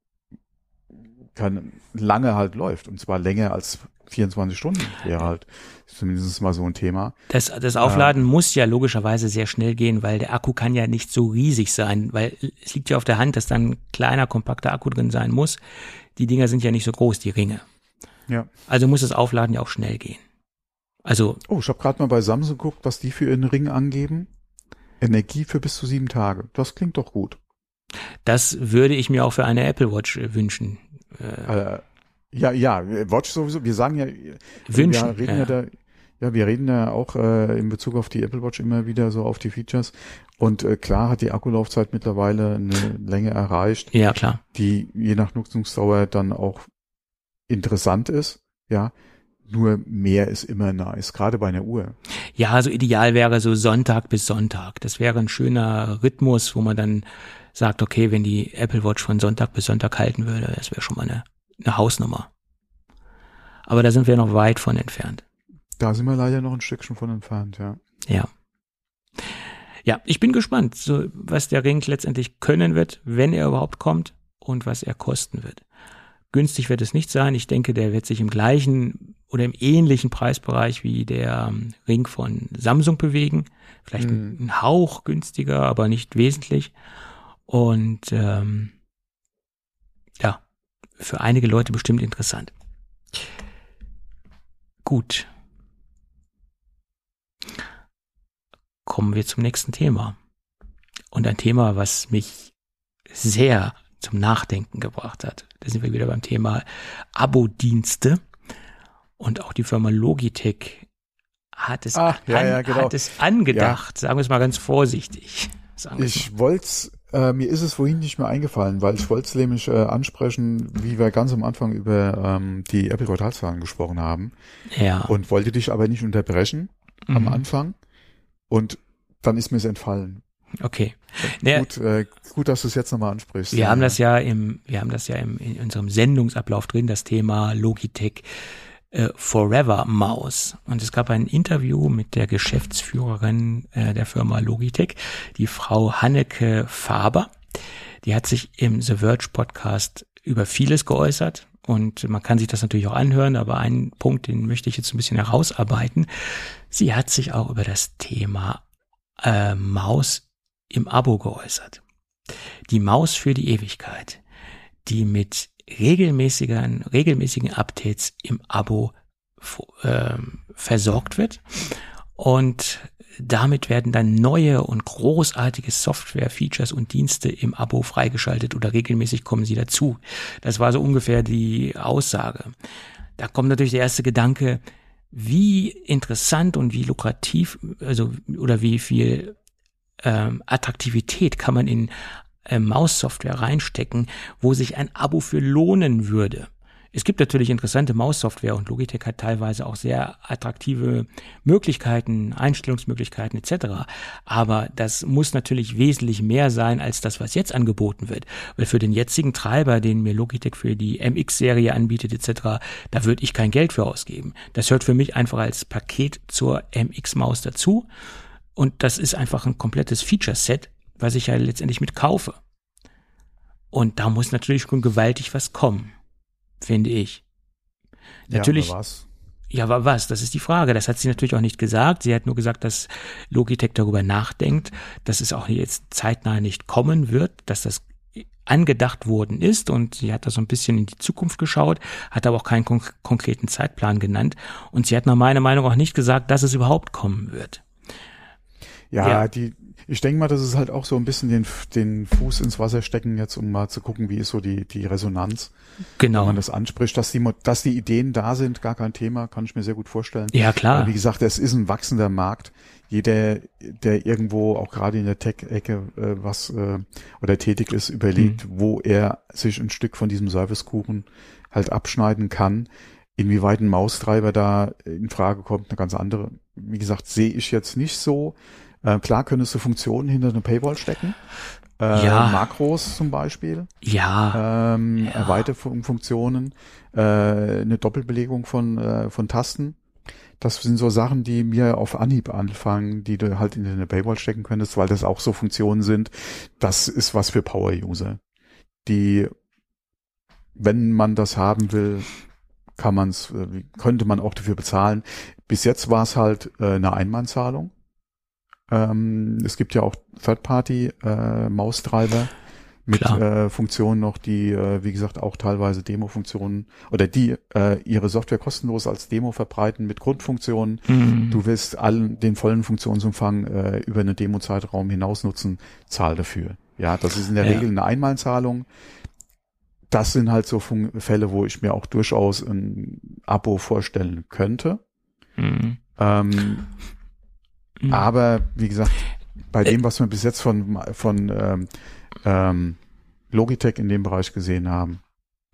kann, lange halt läuft, und zwar länger als vierundzwanzig Stunden wäre halt zumindest mal so ein Thema. Das, das Aufladen ähm, muss ja logischerweise sehr schnell gehen, weil der Akku kann ja nicht so riesig sein, weil es liegt ja auf der Hand, dass dann ein kleiner, kompakter Akku drin sein muss. Die Dinger sind ja nicht so groß, die Ringe. Ja. Also muss das Aufladen ja auch schnell gehen. Also. Oh, ich habe gerade mal bei Samsung geguckt, was die für ihren Ring angeben. Energie für bis zu sieben Tage. Das klingt doch gut. Das würde ich mir auch für eine Apple Watch wünschen. Äh, ja, ja, Watch sowieso. Wir sagen ja, wünschen, wir reden ja. ja da, ja, wir reden ja auch äh, in Bezug auf die Apple Watch immer wieder so auf die Features. Und äh, klar hat die Akkulaufzeit mittlerweile eine Länge erreicht. Ja, klar. Die je nach Nutzungsdauer dann auch interessant ist. Ja, nur mehr ist immer nice, gerade bei einer Uhr. Ja, also ideal wäre so Sonntag bis Sonntag. Das wäre ein schöner Rhythmus, wo man dann sagt, okay, wenn die Apple Watch von Sonntag bis Sonntag halten würde, das wäre schon mal eine, eine Hausnummer. Aber da sind wir noch weit von entfernt. Da sind wir leider noch ein Stückchen von entfernt, ja. Ja. Ja, ich bin gespannt, so was der Ring letztendlich können wird, wenn er überhaupt kommt und was er kosten wird. Günstig wird es nicht sein. Ich denke, der wird sich im gleichen oder im ähnlichen Preisbereich wie der Ring von Samsung bewegen. Vielleicht mm. ein Hauch günstiger, aber nicht wesentlich. Und ähm, ja, für einige Leute bestimmt interessant. Gut. Kommen wir zum nächsten Thema. Und ein Thema, was mich sehr zum Nachdenken gebracht hat. Da sind wir wieder beim Thema Abo-Dienste. Und auch die Firma Logitech hat es, ah, ja, an, ja, genau. hat es angedacht, ja. Sagen wir es mal ganz vorsichtig. Ich wollte äh, mir ist es vorhin nicht mehr eingefallen, weil ich wollte es nämlich äh, ansprechen, wie wir ganz am Anfang über ähm, die Apple Quartalszahlen gesprochen haben. Ja. Und wollte dich aber nicht unterbrechen mhm. am Anfang. Und dann ist mir es entfallen. Okay. Ja, gut, äh, gut, dass du es jetzt nochmal ansprichst. Wir ja. haben das ja im, wir haben das ja im, in unserem Sendungsablauf drin, das Thema Logitech äh, Forever Maus. Und es gab ein Interview mit der Geschäftsführerin äh, der Firma Logitech, die Frau Hanneke Faber. Die hat sich im The Verge Podcast über vieles geäußert. Und man kann sich das natürlich auch anhören, aber einen Punkt, den möchte ich jetzt ein bisschen herausarbeiten. Sie hat sich auch über das Thema äh, Maus im Abo geäußert. Die Maus für die Ewigkeit, die mit regelmäßigen, regelmäßigen Updates im Abo äh, versorgt wird. Und damit werden dann neue und großartige Software, Features und Dienste im Abo freigeschaltet oder regelmäßig kommen sie dazu. Das war so ungefähr die Aussage. Da kommt natürlich der erste Gedanke, wie interessant und wie lukrativ, also oder wie viel ähm, Attraktivität kann man in äh, Maussoftware reinstecken, wo sich ein Abo für lohnen würde. Es gibt natürlich interessante Maussoftware und Logitech hat teilweise auch sehr attraktive Möglichkeiten, Einstellungsmöglichkeiten et cetera. Aber das muss natürlich wesentlich mehr sein als das, was jetzt angeboten wird. Weil für den jetzigen Treiber, den mir Logitech für die M X-Serie anbietet et cetera, da würde ich kein Geld für ausgeben. Das hört für mich einfach als Paket zur M X-Maus dazu. Und das ist einfach ein komplettes Feature-Set, was ich ja letztendlich mit kaufe. Und da muss natürlich schon gewaltig was kommen. Finde ich. Natürlich. Ja, aber was? Ja, aber was? Das ist die Frage. Das hat sie natürlich auch nicht gesagt. Sie hat nur gesagt, dass Logitech darüber nachdenkt, dass es auch jetzt zeitnah nicht kommen wird, dass das angedacht worden ist und sie hat da so ein bisschen in die Zukunft geschaut, hat aber auch keinen konk- konkreten Zeitplan genannt und sie hat nach meiner Meinung auch nicht gesagt, dass es überhaupt kommen wird. Ja, Ja. die, ich denke mal, das ist halt auch so ein bisschen den, den Fuß ins Wasser stecken jetzt, um mal zu gucken, wie ist so die, die Resonanz. Genau. Wenn man das anspricht, dass die, dass die Ideen da sind, gar kein Thema, kann ich mir sehr gut vorstellen. Ja, klar. Aber wie gesagt, es ist ein wachsender Markt. Jeder, der irgendwo auch gerade in der Tech-Ecke äh, was äh, oder tätig ist, überlegt, mhm. wo er sich ein Stück von diesem Servicekuchen halt abschneiden kann. Inwieweit ein Maustreiber da in Frage kommt, eine ganz andere. Wie gesagt, sehe ich jetzt nicht so. Äh, klar könntest du Funktionen hinter eine Paywall stecken. Äh, Ja. Makros zum Beispiel. Ja. Ähm, Ja. Erweiterungsfunktionen, äh, eine Doppelbelegung von, äh, von Tasten. Das sind so Sachen, die mir auf Anhieb anfangen, die du halt in eine Paywall stecken könntest, weil das auch so Funktionen sind. Das ist was für Power-User. Die, wenn man das haben will, kann man's, äh, könnte man auch dafür bezahlen. Bis jetzt war es halt äh, eine Einmalzahlung. Ähm, es gibt ja auch Third-Party-Maustreiber mit äh, Funktionen noch, die, äh, wie gesagt, auch teilweise Demo-Funktionen oder die äh, ihre Software kostenlos als Demo verbreiten mit Grundfunktionen. Mhm. Du willst allen den vollen Funktionsumfang äh, über einen Demo-Zeitraum hinaus nutzen, zahl dafür. Ja, das ist in der Ja. Regel eine Einmalzahlung. Das sind halt so Fun- Fälle, wo ich mir auch durchaus ein Abo vorstellen könnte. Mhm. Ähm, Mhm. Aber wie gesagt, bei dem, was wir bis jetzt von von ähm, ähm, Logitech in dem Bereich gesehen haben,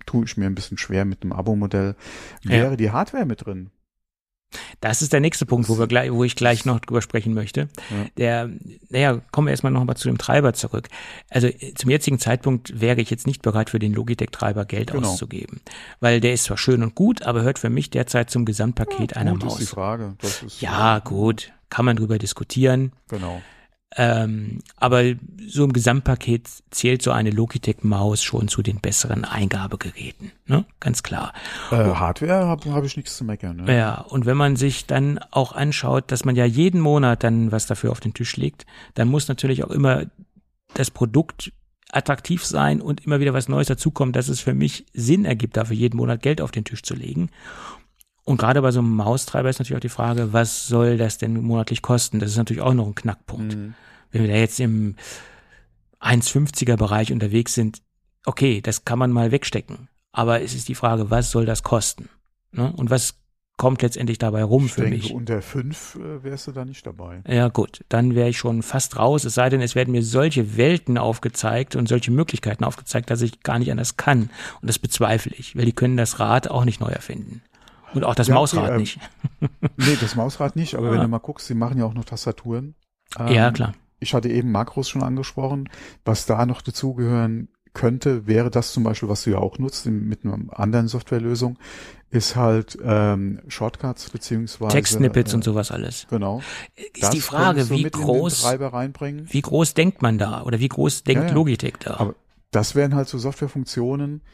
tue ich mir ein bisschen schwer mit einem Abo-Modell. Wäre ja. die Hardware mit drin? Das ist der nächste Punkt, wo wir gleich, wo ich gleich noch drüber sprechen möchte. Ja. Der, naja, kommen wir erstmal noch mal zu dem Treiber zurück. Also zum jetzigen Zeitpunkt wäre ich jetzt nicht bereit, für den Logitech-Treiber Geld genau. auszugeben. Weil der ist zwar schön und gut, aber hört für mich derzeit zum Gesamtpaket ja, einer Maus. Das ist die Frage. Das ist ja, so. gut. Kann man drüber diskutieren. Genau. Ähm, aber so im Gesamtpaket zählt so eine Logitech-Maus schon zu den besseren Eingabegeräten, ne? Ganz klar. Äh, Hardware habe hab ich nichts zu meckern. Ne? Ja, und wenn man sich dann auch anschaut, dass man ja jeden Monat dann was dafür auf den Tisch legt, dann muss natürlich auch immer das Produkt attraktiv sein und immer wieder was Neues dazukommen, dass es für mich Sinn ergibt, dafür jeden Monat Geld auf den Tisch zu legen. Und gerade bei so einem Maustreiber ist natürlich auch die Frage, was soll das denn monatlich kosten? Das ist natürlich auch noch ein Knackpunkt. Mhm. Wenn wir da jetzt im eins fünfziger Bereich unterwegs sind, okay, das kann man mal wegstecken. Aber es ist die Frage, was soll das kosten? Ne? Und was kommt letztendlich dabei rum ich für denke, mich? Unter fünf äh, wärst du da nicht dabei. Ja gut, dann wäre ich schon fast raus. Es sei denn, es werden mir solche Welten aufgezeigt und solche Möglichkeiten aufgezeigt, dass ich gar nicht anders kann. Und das bezweifle ich, weil die können das Rad auch nicht neu erfinden. Und auch das ja, Mausrad okay, ähm, nicht. Nee, das Mausrad nicht, aber ja. wenn du mal guckst, sie machen ja auch noch Tastaturen. Ähm, ja, klar. Ich hatte eben Makros schon angesprochen. Was da noch dazugehören könnte, wäre das zum Beispiel, was du ja auch nutzt mit einer anderen Softwarelösung, ist halt ähm, Shortcuts beziehungsweise Text-Snippets äh, und sowas alles. Genau. Ist das die Frage, wie groß, wie groß denkt man da oder wie groß denkt ja, ja. Logitech da? Aber das wären halt so Softwarefunktionen,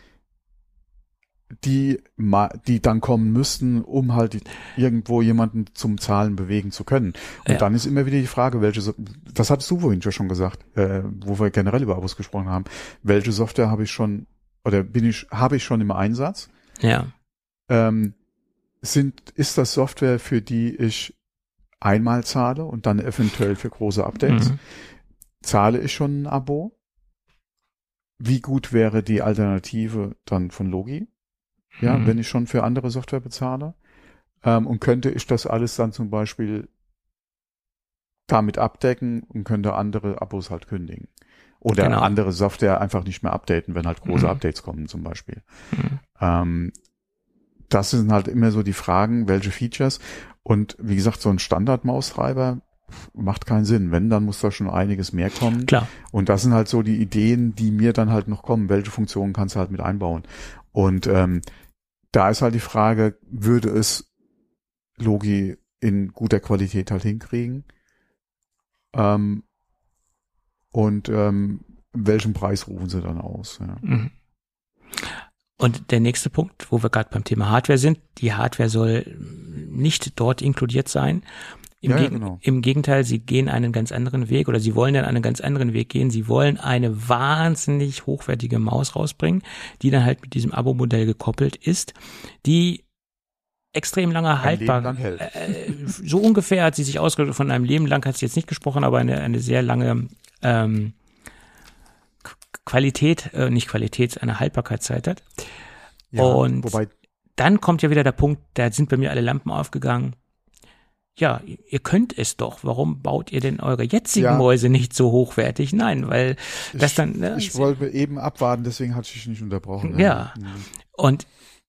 die die dann kommen müssten, um halt irgendwo jemanden zum Zahlen bewegen zu können. Und ja. dann ist immer wieder die Frage, welche, so- das hattest du vorhin ja schon gesagt, äh, wo wir generell über Abos gesprochen haben, welche Software habe ich schon, oder bin ich, habe ich schon im Einsatz? Ja. Ähm, sind, ist das Software, für die ich einmal zahle und dann eventuell für große Updates? Mhm. Zahle ich schon ein Abo? Wie gut wäre die Alternative dann von Logi? Ja, Mhm. wenn ich schon für andere Software bezahle. Ähm, und könnte ich das alles dann zum Beispiel damit abdecken und könnte andere Abos halt kündigen. Oder Genau. andere Software einfach nicht mehr updaten, wenn halt große Mhm. Updates kommen zum Beispiel. Mhm. Ähm, das sind halt immer so die Fragen, welche Features. Und wie gesagt, so ein Standard-Maustreiber macht keinen Sinn. Wenn, dann muss da schon einiges mehr kommen. Klar. Und das sind halt so die Ideen, die mir dann halt noch kommen. Welche Funktionen kannst du halt mit einbauen? Und ähm, da ist halt die Frage, würde es Logi in guter Qualität halt hinkriegen? Ähm, und ähm, welchen Preis rufen sie dann aus? Ja. Mhm. Und der nächste Punkt, wo wir gerade beim Thema Hardware sind, die Hardware soll nicht dort inkludiert sein. Im, Ja, ja, Geg- genau. Im Gegenteil, sie gehen einen ganz anderen Weg oder sie wollen dann einen ganz anderen Weg gehen. Sie wollen eine wahnsinnig hochwertige Maus rausbringen, die dann halt mit diesem Abo-Modell gekoppelt ist, die extrem lange haltbar, Leben lang hält. äh, so ungefähr hat sie sich ausgedrückt, von einem Leben lang hat sie jetzt nicht gesprochen, aber eine, eine sehr lange ähm, K- Qualität, äh, nicht Qualität, eine Haltbarkeitszeit hat. Ja, Und wobei, dann kommt ja wieder der Punkt, da sind bei mir alle Lampen aufgegangen. Ja, ihr könnt es doch. Warum baut ihr denn eure jetzigen Ja. Mäuse nicht so hochwertig? Nein, weil das ich, dann. Ne, ich wollte eben abwarten, deswegen hatte ich dich nicht unterbrochen. Ja. Mhm. Und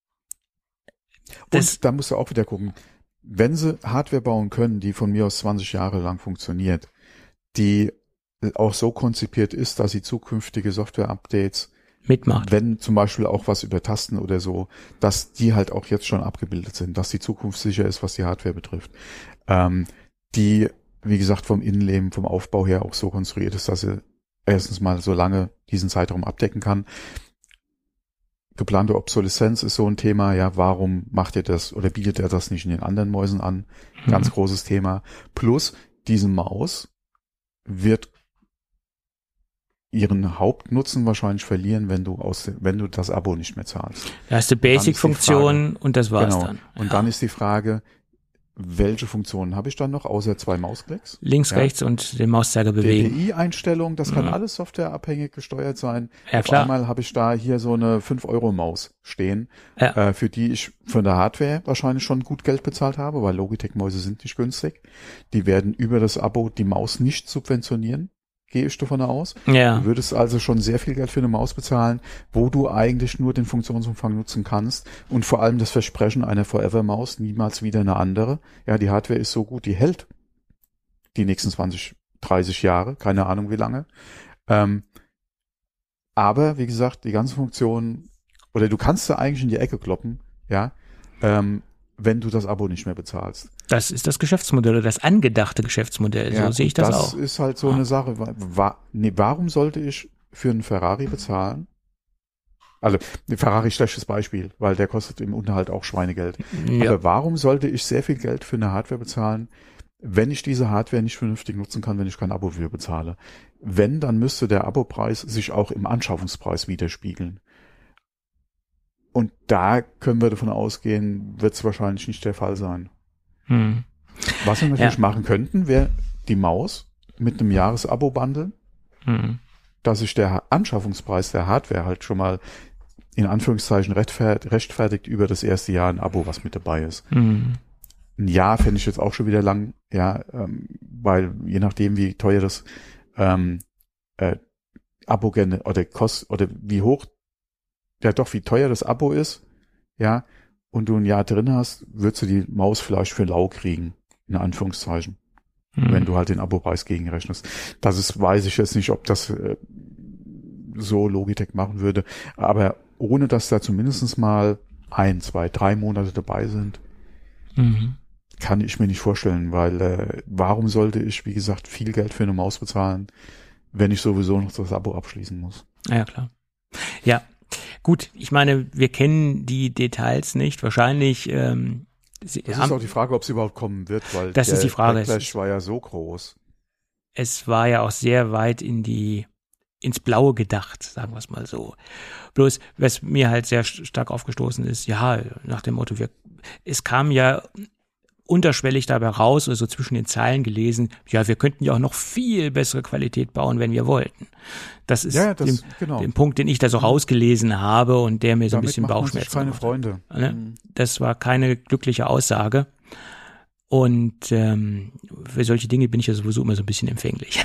das, Und da musst du auch wieder gucken, wenn sie Hardware bauen können, die von mir aus zwanzig Jahre lang funktioniert, die auch so konzipiert ist, dass sie zukünftige Software-Updates, mitmacht. wenn zum Beispiel auch was über Tasten oder so, dass die halt auch jetzt schon abgebildet sind, dass die Zukunft sicher ist, was die Hardware betrifft. Ähm, die, wie gesagt, vom Innenleben, vom Aufbau her auch so konstruiert ist, dass sie erstens mal so lange diesen Zeitraum abdecken kann. Geplante Obsoleszenz ist so ein Thema, ja, warum macht ihr das oder bietet er das nicht in den anderen Mäusen an? Ganz Mhm. großes Thema. Plus, diese Maus wird ihren Hauptnutzen wahrscheinlich verlieren, wenn du aus, wenn du das Abo nicht mehr zahlst. Da hast du Dann ist die Basic-Funktionen und das war's Genau. dann. Und Ja. dann ist die Frage, welche Funktionen habe ich dann noch, außer zwei Mausklicks? Links, Ja. rechts und den Mauszeiger bewegen. D P I-Einstellung, das kann Mhm. alles softwareabhängig gesteuert sein. Ja, Auf klar. einmal habe ich da hier so eine fünf Euro Maus stehen, Ja. äh, für die ich von der Hardware wahrscheinlich schon gut Geld bezahlt habe, weil Logitech-Mäuse sind nicht günstig. Die werden über das Abo die Maus nicht subventionieren. gehe ich davon aus. Ja. Du würdest also schon sehr viel Geld für eine Maus bezahlen, wo du eigentlich nur den Funktionsumfang nutzen kannst und vor allem das Versprechen einer Forever-Maus, niemals wieder eine andere. Ja, die Hardware ist so gut, die hält die nächsten zwanzig, dreißig Jahre, keine Ahnung wie lange. Ähm, aber, wie gesagt, die ganze Funktion, oder du kannst da eigentlich in die Ecke kloppen, ja, ähm, wenn du das Abo nicht mehr bezahlst. Das ist das Geschäftsmodell oder das angedachte Geschäftsmodell, so ja, sehe ich das, das auch. Das ist halt so ah. eine Sache. Wa- nee, warum sollte ich für einen Ferrari bezahlen? Also, Ferrari ist schlechtes Beispiel, weil der kostet im Unterhalt auch Schweinegeld. Ja. Aber warum sollte ich sehr viel Geld für eine Hardware bezahlen, wenn ich diese Hardware nicht vernünftig nutzen kann, wenn ich kein Abo für bezahle? Wenn, dann müsste der Abopreis sich auch im Anschaffungspreis widerspiegeln. Und da können wir davon ausgehen, wird es wahrscheinlich nicht der Fall sein. Hm. Was wir natürlich Ja. machen könnten, wäre die Maus mit einem Jahresabo bundeln, Hm. dass sich der Anschaffungspreis der Hardware halt schon mal in Anführungszeichen rechtfertigt, rechtfertigt über das erste Jahr ein Abo, was mit dabei ist. Hm. Ein Jahr fände ich jetzt auch schon wieder lang, ja, ähm, weil je nachdem, wie teuer das ähm, äh, Abo gerne oder kost oder wie hoch, ja doch, wie teuer das Abo ist, ja, und du ein Jahr drin hast, würdest du die Maus vielleicht für lau kriegen, in Anführungszeichen, Hm. wenn du halt den Abopreis gegenrechnest. Das ist, weiß ich jetzt nicht, ob das äh, so Logitech machen würde, aber ohne dass da zumindest mal ein, zwei, drei Monate dabei sind, Mhm. kann ich mir nicht vorstellen, weil äh, warum sollte ich, wie gesagt, viel Geld für eine Maus bezahlen, wenn ich sowieso noch das Abo abschließen muss? Ja, klar. Ja, gut, ich meine, wir kennen die Details nicht. Wahrscheinlich ähm, sie Das haben, ist auch die Frage, ob es überhaupt kommen wird, weil Das der ist die Frage. Backlash war ja so groß. es war ja auch sehr weit in die ins Blaue gedacht, sagen wir es mal so. Bloß, was mir halt sehr stark aufgestoßen ist, ja, nach dem Motto, wir, es kam ja unterschwellig dabei raus, oder so zwischen den Zeilen gelesen, ja, wir könnten ja auch noch viel bessere Qualität bauen, wenn wir wollten. Das ist Ja, das, dem, genau. dem Punkt, den ich da so rausgelesen habe und der mir so ein Damit bisschen macht man sich Bauchschmerzen keine gemacht hat. Freunde. Ne? Mhm. Das war keine glückliche Aussage. Und ähm, für solche Dinge bin ich ja sowieso immer so ein bisschen empfänglich.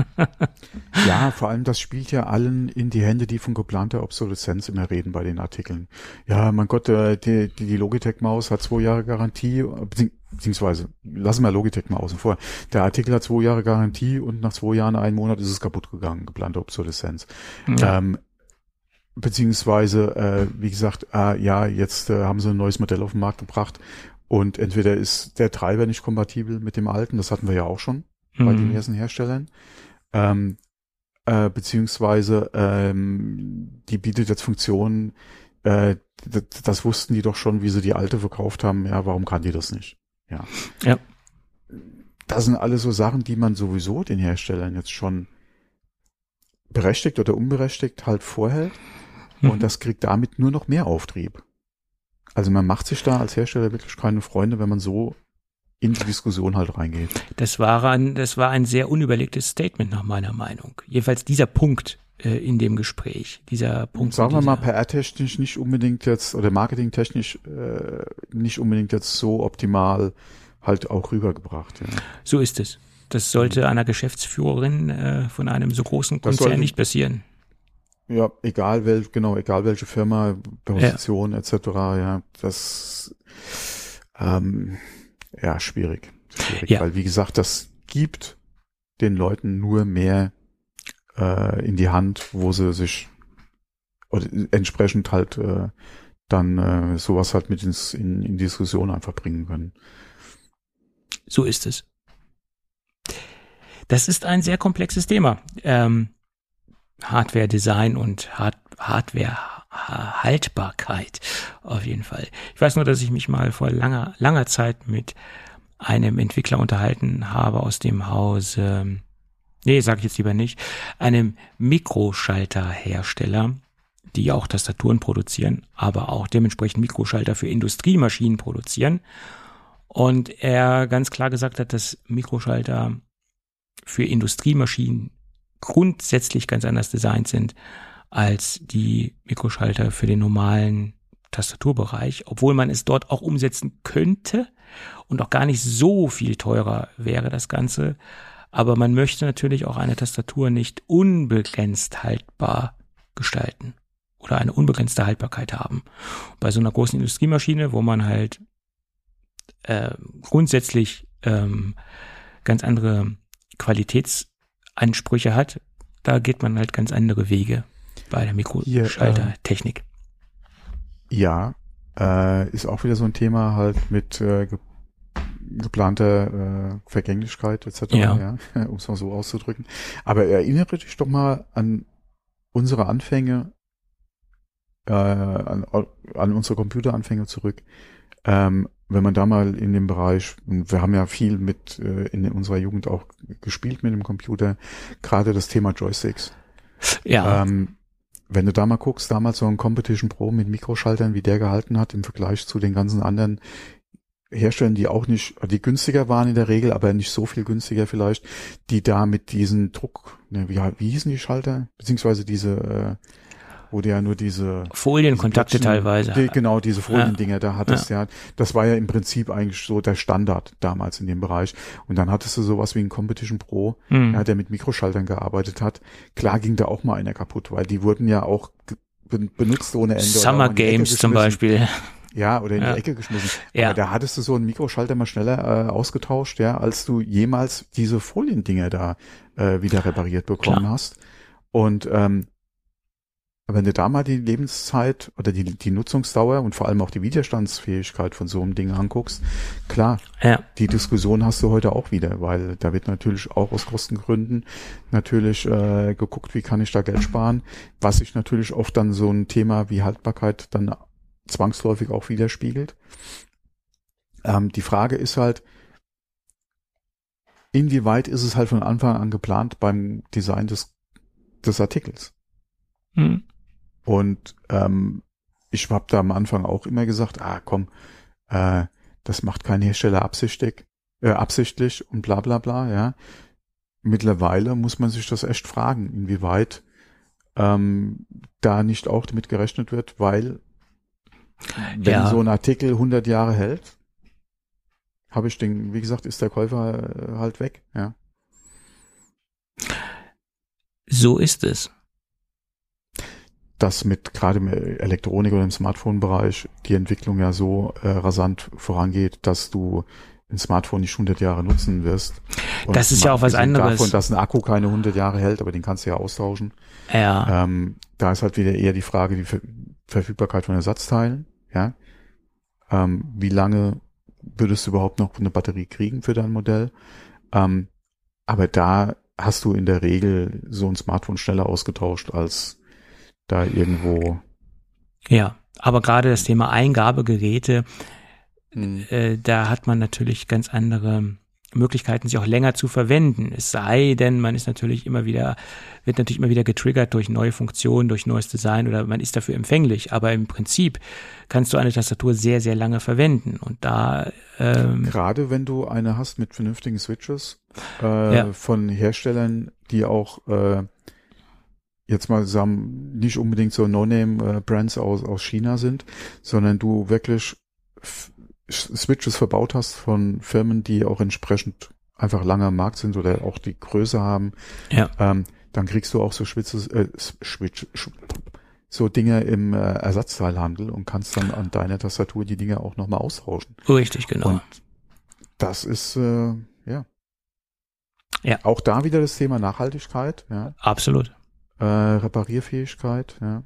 Ja, vor allem das spielt ja allen in die Hände, die von geplanter Obsoleszenz immer reden bei den Artikeln. Ja, mein Gott, äh, die, die, die Logitech-Maus hat zwei Jahre Garantie, beziehungsweise lassen wir Logitech mal außen vor. Der Artikel hat zwei Jahre Garantie und nach zwei Jahren, einen Monat ist es kaputt gegangen, geplante Obsoleszenz. Ja. Ähm, beziehungsweise, äh, wie gesagt, äh, ja, jetzt äh, haben sie ein neues Modell auf den Markt gebracht und entweder ist der Treiber nicht kompatibel mit dem alten, das hatten wir ja auch schon bei Mhm. diversen Herstellern, ähm, äh, beziehungsweise ähm, die bietet jetzt Funktionen, äh, das, das wussten die doch schon, wie sie die alte verkauft haben, ja, warum kann die das nicht? Ja. Ja. Das sind alles so Sachen, die man sowieso den Herstellern jetzt schon berechtigt oder unberechtigt halt vorhält Mhm. und das kriegt damit nur noch mehr Auftrieb. Also man macht sich da als Hersteller wirklich keine Freunde, wenn man so in die Diskussion halt reingeht. Das war ein, das war ein sehr unüberlegtes Statement nach meiner Meinung. Jedenfalls dieser Punkt äh, in dem Gespräch, dieser Punkt. Sagen wir dieser, mal, P R-technisch nicht unbedingt jetzt, oder marketingtechnisch äh, nicht unbedingt jetzt so optimal halt auch rübergebracht. Ja. So ist es. Das sollte einer Geschäftsführerin äh, von einem so großen Das Konzern sollte- nicht passieren. Ja, egal wel, genau, egal welche Firma, Position et cetera. Ja, das ähm, ja schwierig, schwierig, Ja. weil wie gesagt, das gibt den Leuten nur mehr äh, in die Hand, wo sie sich oder entsprechend halt äh, dann äh, sowas halt mit ins in, in Diskussion einfach bringen können. So ist es. Das ist ein sehr komplexes Thema. Ähm, Hardware-Design und Hard Hardware-Haltbarkeit auf jeden Fall. Ich weiß nur, dass ich mich mal vor langer, langer Zeit mit einem Entwickler unterhalten habe aus dem Haus, ähm, nee, sage ich jetzt lieber nicht, einem Mikroschalterhersteller, die auch Tastaturen produzieren, aber auch dementsprechend Mikroschalter für Industriemaschinen produzieren. Und er ganz klar gesagt hat, dass Mikroschalter für Industriemaschinen grundsätzlich ganz anders designt sind als die Mikroschalter für den normalen Tastaturbereich, obwohl man es dort auch umsetzen könnte und auch gar nicht so viel teurer wäre das Ganze. Aber man möchte natürlich auch eine Tastatur nicht unbegrenzt haltbar gestalten oder eine unbegrenzte Haltbarkeit haben. Bei so einer großen Industriemaschine, wo man halt äh, grundsätzlich ähm, ganz andere Qualitätsansprüche hat, da geht man halt ganz andere Wege bei der Mikroschaltertechnik. Ja, äh, ist auch wieder so ein Thema halt mit äh, ge- geplanter äh, Vergänglichkeit et cetera, ja, ja um es mal so auszudrücken. Aber erinnere dich doch mal an unsere Anfänge, äh, an, an unsere Computeranfänge zurück. Ähm, wenn man da mal in dem Bereich, und wir haben ja viel mit äh, in unserer Jugend auch gespielt mit dem Computer, gerade das Thema Joysticks. Ja. Ähm, wenn du da mal guckst, damals so ein Competition Pro mit Mikroschaltern, wie der gehalten hat im Vergleich zu den ganzen anderen Herstellern, die auch nicht, die günstiger waren in der Regel, aber nicht so viel günstiger vielleicht, die da mit diesen Druck, ne, wie, wie hießen die Schalter? Beziehungsweise diese, äh, wo du ja nur diese Folienkontakte diese Plättchen, teilweise. Die, genau, diese Foliendinger ja. da hattest, ja. ja. Das war ja im Prinzip eigentlich so der Standard damals in dem Bereich. Und dann hattest du sowas wie ein Competition Pro, Mhm. ja, der mit Mikroschaltern gearbeitet hat. Klar ging da auch mal einer kaputt, weil die wurden ja auch be- benutzt ohne Ende. Summer Games zum Beispiel. Ja, oder in ja. die Ecke geschmissen. Ja. Aber da hattest du so einen Mikroschalter mal schneller äh, ausgetauscht, ja, als du jemals diese Foliendinger da äh, wieder repariert bekommen Klar. hast. Und ähm, wenn du da mal die Lebenszeit oder die, die Nutzungsdauer und vor allem auch die Widerstandsfähigkeit von so einem Ding anguckst, klar, Ja. die Diskussion hast du heute auch wieder, weil da wird natürlich auch aus Kostengründen natürlich äh, geguckt, wie kann ich da Geld sparen, was sich natürlich oft dann so ein Thema wie Haltbarkeit dann zwangsläufig auch widerspiegelt. Ähm, die Frage ist halt, inwieweit ist es halt von Anfang an geplant beim Design des, des Artikels? Mhm. Und ähm, ich habe da am Anfang auch immer gesagt, ah komm, äh, das macht kein Hersteller absichtlich, äh, absichtlich und bla bla bla, ja. Mittlerweile muss man sich das echt fragen, inwieweit ähm, da nicht auch damit gerechnet wird, weil wenn Ja. so ein Artikel hundert Jahre hält, habe ich den, wie gesagt, ist der Käufer äh, halt weg, ja. So ist es. Dass mit gerade im Elektronik- oder im Smartphone-Bereich die Entwicklung ja so äh, rasant vorangeht, dass du ein Smartphone nicht hundert Jahre nutzen wirst. Und Das ist ja auch was abgesehen anderes. davon, dass ein Akku keine hundert Jahre hält, aber den kannst du ja austauschen. Ja. Ähm, da ist halt wieder eher die Frage, die Ver- Verfügbarkeit von Ersatzteilen. Ja, ähm, wie lange würdest du überhaupt noch eine Batterie kriegen für dein Modell? Ähm, aber da hast du in der Regel so ein Smartphone schneller ausgetauscht als da irgendwo. Ja. Aber gerade das Thema Eingabegeräte, Hm. äh, da hat man natürlich ganz andere Möglichkeiten, sie auch länger zu verwenden. Es sei denn, man ist natürlich immer wieder, wird natürlich immer wieder getriggert durch neue Funktionen, durch neues Design oder man ist dafür empfänglich. Aber im Prinzip kannst du eine Tastatur sehr, sehr lange verwenden. Und da ähm, Gerade wenn du eine hast mit vernünftigen Switches äh, Ja. von Herstellern, die auch äh, jetzt mal sagen, nicht unbedingt so No-Name-Brands aus, aus China sind, sondern du wirklich f- Switches verbaut hast von Firmen, die auch entsprechend einfach lange am Markt sind oder auch die Größe haben, ja, ähm, dann kriegst du auch so Switches, äh, Switch, so Dinge im äh, Ersatzteilhandel und kannst dann an deiner Tastatur die Dinge auch nochmal austauschen. richtig, genau. Und das ist, äh, ja. Ja. Auch da wieder das Thema Nachhaltigkeit, ja. Absolut. Äh, Reparierfähigkeit, ja.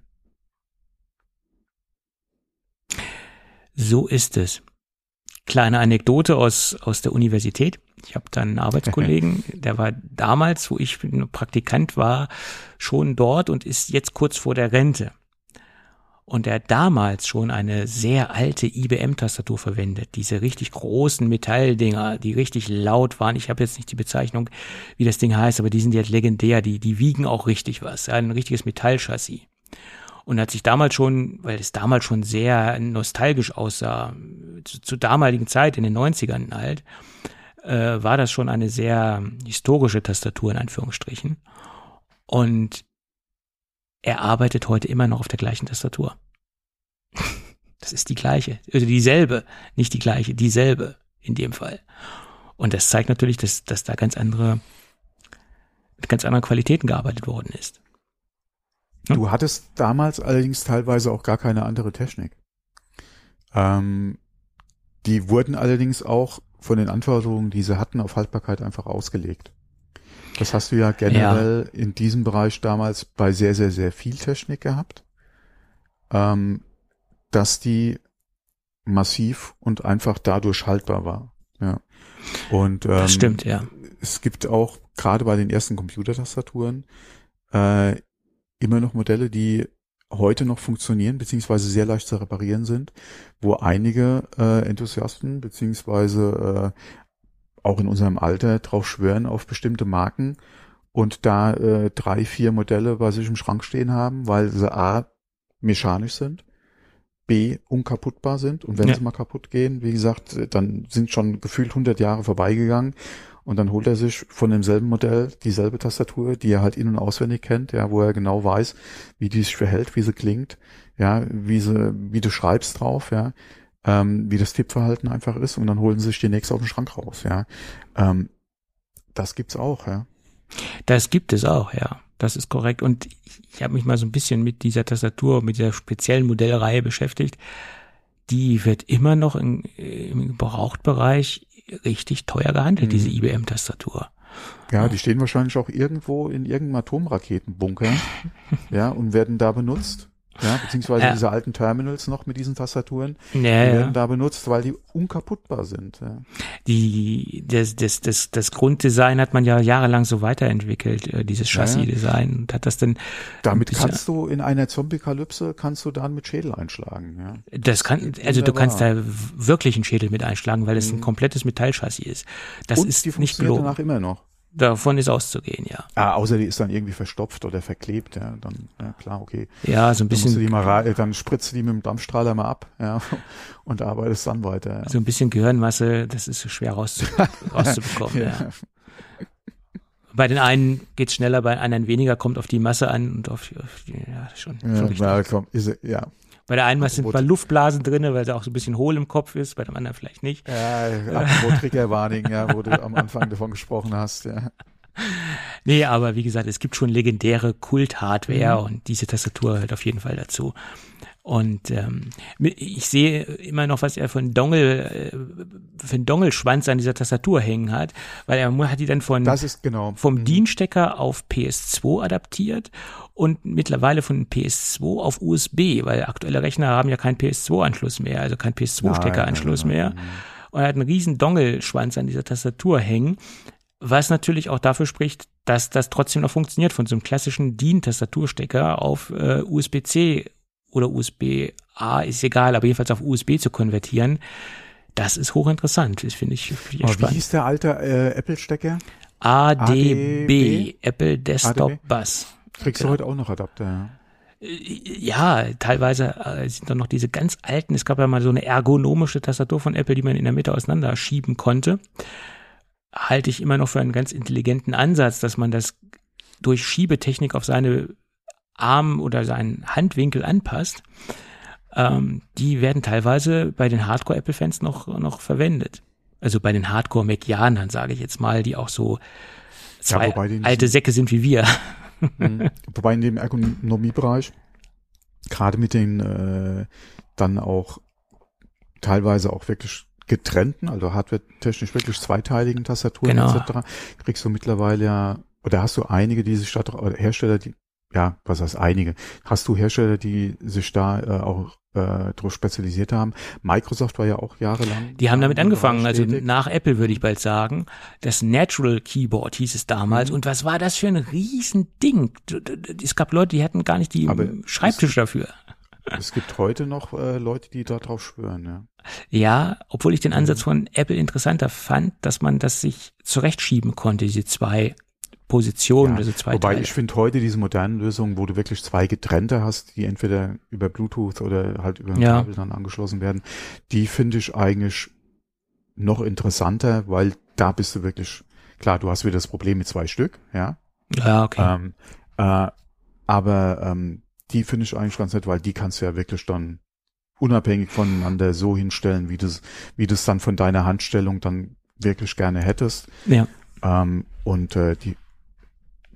So ist es. Kleine Anekdote aus, aus der Universität. Ich habe da einen Arbeitskollegen, der war damals, wo ich Praktikant war, schon dort und ist jetzt kurz vor der Rente. Und er hat damals schon eine sehr alte I B M-Tastatur verwendet. Diese richtig großen Metalldinger, die richtig laut waren. Ich habe jetzt nicht die Bezeichnung, wie das Ding heißt, aber die sind jetzt legendär. Die, die wiegen auch richtig was. Ein richtiges Metallchassis. Und hat sich damals schon, weil es damals schon sehr nostalgisch aussah, zu, zur damaligen Zeit, in den neunzigern halt, äh, war das schon eine sehr historische Tastatur in Anführungsstrichen. Und er arbeitet heute immer noch auf der gleichen Tastatur. Das ist die gleiche, also dieselbe, nicht die gleiche, dieselbe in dem Fall. Und das zeigt natürlich, dass, dass da ganz andere mit ganz anderen Qualitäten gearbeitet worden ist. Du hattest damals allerdings teilweise auch gar keine andere Technik. Ähm, die wurden allerdings auch von den Anforderungen, die sie hatten, auf Haltbarkeit einfach ausgelegt. Das hast du ja generell ja. in diesem Bereich damals bei sehr, sehr, sehr viel Technik gehabt, ähm, dass die massiv und einfach dadurch haltbar war. Ja. Und ähm, das stimmt, ja. Es gibt auch gerade bei den ersten Computertastaturen äh, immer noch Modelle, die heute noch funktionieren, beziehungsweise sehr leicht zu reparieren sind, wo einige äh, Enthusiasten, beziehungsweise äh, auch in unserem Alter drauf schwören auf bestimmte Marken und da äh, drei, vier Modelle bei sich im Schrank stehen haben, weil sie A, mechanisch sind, B, unkaputtbar sind und wenn ja. sie mal kaputt gehen, wie gesagt, dann sind schon gefühlt hundert Jahre vorbeigegangen und dann holt er sich von demselben Modell dieselbe Tastatur, die er halt in- und auswendig kennt, ja, wo er genau weiß, wie die sich verhält, wie sie klingt, ja, wie sie, wie du schreibst drauf, ja, ähm, wie das Tippverhalten einfach ist und dann holen sie sich die nächste aus dem Schrank raus, ja. Ähm, das gibt's auch, ja. Das gibt es auch, ja. Das ist korrekt. Und ich, ich habe mich mal so ein bisschen mit dieser Tastatur, mit dieser speziellen Modellreihe beschäftigt. Die wird immer noch in, im Gebrauchtbereich richtig teuer gehandelt, mhm. diese I B M-Tastatur. Ja, die stehen wahrscheinlich auch irgendwo in irgendeinem Atomraketenbunker, ja, und werden da benutzt. Ja, beziehungsweise ja. diese alten Terminals noch mit diesen Tastaturen, ja, die werden ja. da benutzt, weil die unkaputtbar sind. Ja. Die, das, das, das, das Grunddesign hat man ja jahrelang so weiterentwickelt, äh, dieses Chassis-Design, und hat das dann. Damit kannst du in einer Zombie-Kalypse kannst du dann mit Schädel einschlagen, ja. Das kann, also du kannst da wirklich einen Schädel mit einschlagen, weil es mhm. ein komplettes Metallchassis ist. Das und ist die nicht gelogen. Danach immer noch. Davon ist auszugehen, ja. Ah, außer die ist dann irgendwie verstopft oder verklebt, ja, dann, ja, klar, okay. Ja, so ein bisschen. Dann, musst du die mal, dann spritzt du die mit dem Dampfstrahler mal ab, ja, und arbeitest dann weiter. Ja. So ein bisschen Gehirnmasse, das ist so schwer rauszu rauszubekommen, ja. ja. Bei den einen geht's schneller, bei anderen weniger, kommt auf die Masse an und auf die, auf die ja, schon. Ja, ja, komm, ist, ja. Bei der einen sind mal Luftblasen drinne, weil sie auch so ein bisschen hohl im Kopf ist, bei dem anderen vielleicht nicht. Ja, apropos Triggerwarning, ja, wo du am Anfang davon gesprochen hast, ja. Nee, aber wie gesagt, es gibt schon legendäre Kult-Hardware mhm. und diese Tastatur gehört auf jeden Fall dazu. Und ähm, ich sehe immer noch, was er für einen Dongle, für einen Dongelschwanz an dieser Tastatur hängen hat, weil er hat die dann von das ist genau. vom mhm. D I N-Stecker auf P S zwei adaptiert und mittlerweile von P S zwei auf U S B, weil aktuelle Rechner haben ja keinen P S zwei Anschluss mehr, also keinen P S zwei Steckeranschluss mehr. Und er hat einen riesen Dongelschwanz an dieser Tastatur hängen, was natürlich auch dafür spricht, dass das trotzdem noch funktioniert, von so einem klassischen D I N-Tastaturstecker auf äh, U S B C oder U S B A, ist egal, aber jedenfalls auf U S B zu konvertieren, das ist hochinteressant. Das finde ich, find ich aber spannend. Wie hieß der alte äh, Apple-Stecker? A D B, Apple Desktop A D B? Bus. Kriegst genau. du heute auch noch Adapter? Ja, teilweise äh, sind dann noch diese ganz alten, es gab ja mal so eine ergonomische Tastatur von Apple, die man in der Mitte auseinanderschieben konnte. Halte ich immer noch für einen ganz intelligenten Ansatz, dass man das durch Schiebetechnik auf seine Arm oder seinen Handwinkel anpasst. Ähm, die werden teilweise bei den Hardcore-Apple-Fans noch, noch verwendet. Also bei den Hardcore-Macianern, sage ich jetzt mal, die auch so zwei ja, alte Säcke sind wie wir. Mhm. Wobei in dem Ergonomiebereich, gerade mit den äh, dann auch teilweise auch wirklich getrennten, also hardware-technisch wirklich zweiteiligen Tastaturen genau. et cetera, kriegst du mittlerweile ja, oder hast du einige, die sich da, oder Hersteller, die, ja, was heißt einige, hast du Hersteller, die sich da äh, auch äh, drauf spezialisiert haben. Microsoft war ja auch jahrelang. Die haben damit angefangen, also nach Apple würde ich bald sagen. Das Natural Keyboard hieß es damals. Mhm. Und was war das für ein Riesending? Es gab Leute, die hatten gar nicht die Aber Schreibtisch es, dafür. Es gibt heute noch äh, Leute, die da drauf schwören, ja. Ja, obwohl ich den Ansatz von Apple interessanter fand, dass man das sich zurechtschieben konnte, diese zwei Positionen, ja, also zwei wobei Teile. Ich finde heute diese modernen Lösungen, wo du wirklich zwei getrennte hast, die entweder über Bluetooth oder halt über ein ja. Kabel dann angeschlossen werden, die finde ich eigentlich noch interessanter, weil da bist du wirklich, klar, du hast wieder das Problem mit zwei Stück, ja. Ja, okay. Ähm, äh, aber ähm, die finde ich eigentlich ganz nett, weil die kannst du ja wirklich dann unabhängig voneinander so hinstellen, wie du es wie du es dann von deiner Handstellung dann wirklich gerne hättest. Ja. Ähm, und äh, die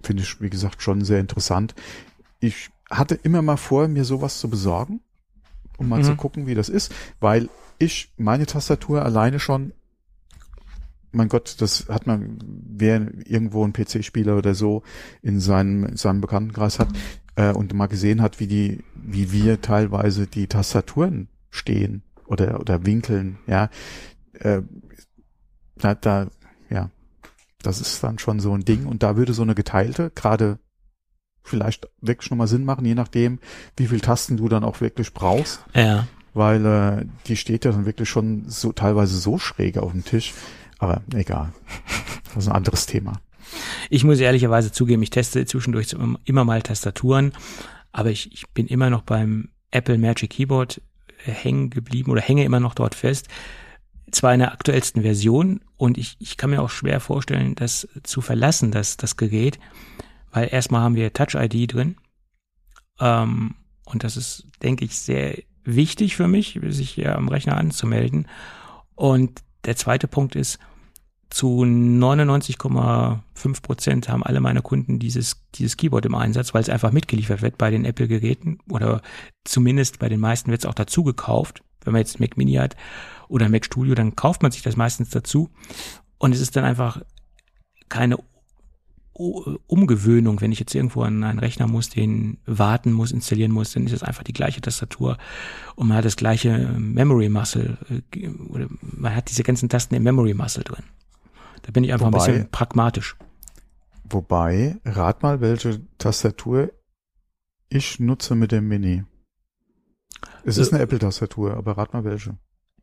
finde ich, wie gesagt, schon sehr interessant. Ich hatte immer mal vor, mir sowas zu besorgen, um mal mhm. zu gucken, wie das ist, weil ich meine Tastatur alleine schon, mein Gott, das hat man, wer irgendwo einen P C-Spieler oder so in seinem, in seinem Bekanntenkreis hat äh, und mal gesehen hat, wie die, wie wir teilweise die Tastaturen stehen oder oder winkeln, ja, äh, da, da, ja, das ist dann schon so ein Ding und da würde so eine geteilte gerade vielleicht wirklich nochmal Sinn machen, je nachdem, wie viel Tasten du dann auch wirklich brauchst. Ja. Weil äh, die steht ja dann wirklich schon so teilweise so schräg auf dem Tisch. Aber egal. Das ist ein anderes Thema. Ich muss ehrlicherweise zugeben, ich teste zwischendurch immer mal Tastaturen, aber ich, ich bin immer noch beim Apple Magic Keyboard hängen geblieben oder hänge immer noch dort fest. Zwar in der aktuellsten Version und ich, ich kann mir auch schwer vorstellen, das zu verlassen, das, das Gerät, weil erstmal haben wir Touch I D drin ähm, und das ist, denke ich, sehr wichtig für mich, sich hier am Rechner anzumelden. Und der zweite Punkt ist, zu neunundneunzig Komma fünf Prozent haben alle meine Kunden dieses, dieses Keyboard im Einsatz, weil es einfach mitgeliefert wird bei den Apple-Geräten oder zumindest bei den meisten wird es auch dazu gekauft. Wenn man jetzt Mac Mini hat oder Mac Studio, dann kauft man sich das meistens dazu und es ist dann einfach keine Umgewöhnung, wenn ich jetzt irgendwo an einen Rechner muss, den warten muss, installieren muss, dann ist es einfach die gleiche Tastatur und man hat das gleiche Memory Muscle oder man hat diese ganzen Tasten im Memory Muscle drin. Da bin ich einfach wobei, ein bisschen pragmatisch. Wobei, rat mal, welche Tastatur ich nutze mit dem Mini. Es ist äh, eine Apple-Tastatur, aber rat mal welche.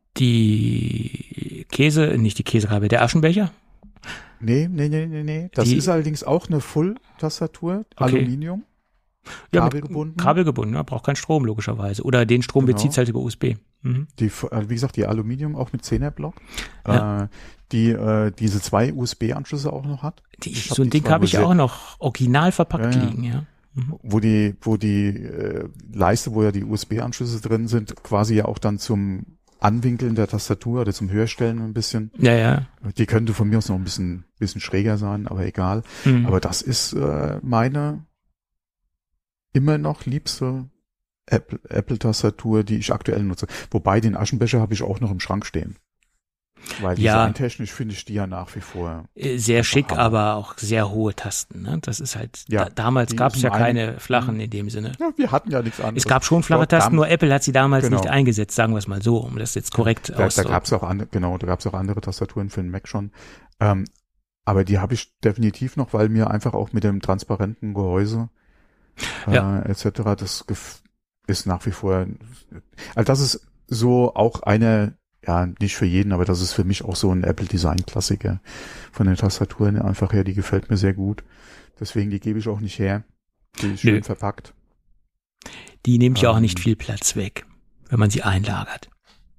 Die Käse, nicht die Käsereibe, der Aschenbecher? Nee, nee, nee, nee, nee. Das die, ist allerdings auch eine Full-Tastatur, okay. Aluminium, ja, kabelgebunden. Kabelgebunden, ja, braucht keinen Strom logischerweise. Oder den Strom genau. bezieht halt über U S B. Mhm. Die, wie gesagt, die Aluminium auch mit Zehner-Block, ja. äh, die äh, diese zwei U S B-Anschlüsse auch noch hat. Die, so ein Ding habe ich auch noch original verpackt ja, ja. liegen, ja. Mhm. Wo die, wo die äh, Leiste, wo ja die U S B-Anschlüsse drin sind, quasi ja auch dann zum Anwinkeln der Tastatur oder zum Höherstellen ein bisschen. Ja, ja. Die könnte von mir aus noch ein bisschen, bisschen schräger sein, aber egal. Mhm. Aber das ist äh, meine immer noch liebste Apple, Apple-Tastatur, die ich aktuell nutze. Wobei den Aschenbecher habe ich auch noch im Schrank stehen. Weil ja, designtechnisch finde ich die ja nach wie vor sehr schick, Hammer. Aber auch sehr hohe Tasten. Ne? Das ist halt, ja, da, damals gab es ja keine einen, flachen in dem Sinne. Ja, wir hatten ja nichts anderes. Es gab schon flache Dort Tasten, nur Apple hat sie damals genau. nicht eingesetzt, sagen wir es mal so, um das jetzt korrekt da, auszudrücken. Da gab es auch andere, genau, da gab es auch andere Tastaturen für den Mac schon. Ähm, aber die habe ich definitiv noch, weil mir einfach auch mit dem transparenten Gehäuse äh, ja. et cetera das gef- ist nach wie vor, also das ist so auch eine, ja, nicht für jeden, aber das ist für mich auch so ein Apple-Design-Klassiker von den Tastaturen einfach her, die gefällt mir sehr gut. Deswegen, die gebe ich auch nicht her. Die ist schön Nö. verpackt. Die nimmt ja ähm, auch nicht viel Platz weg, wenn man sie einlagert.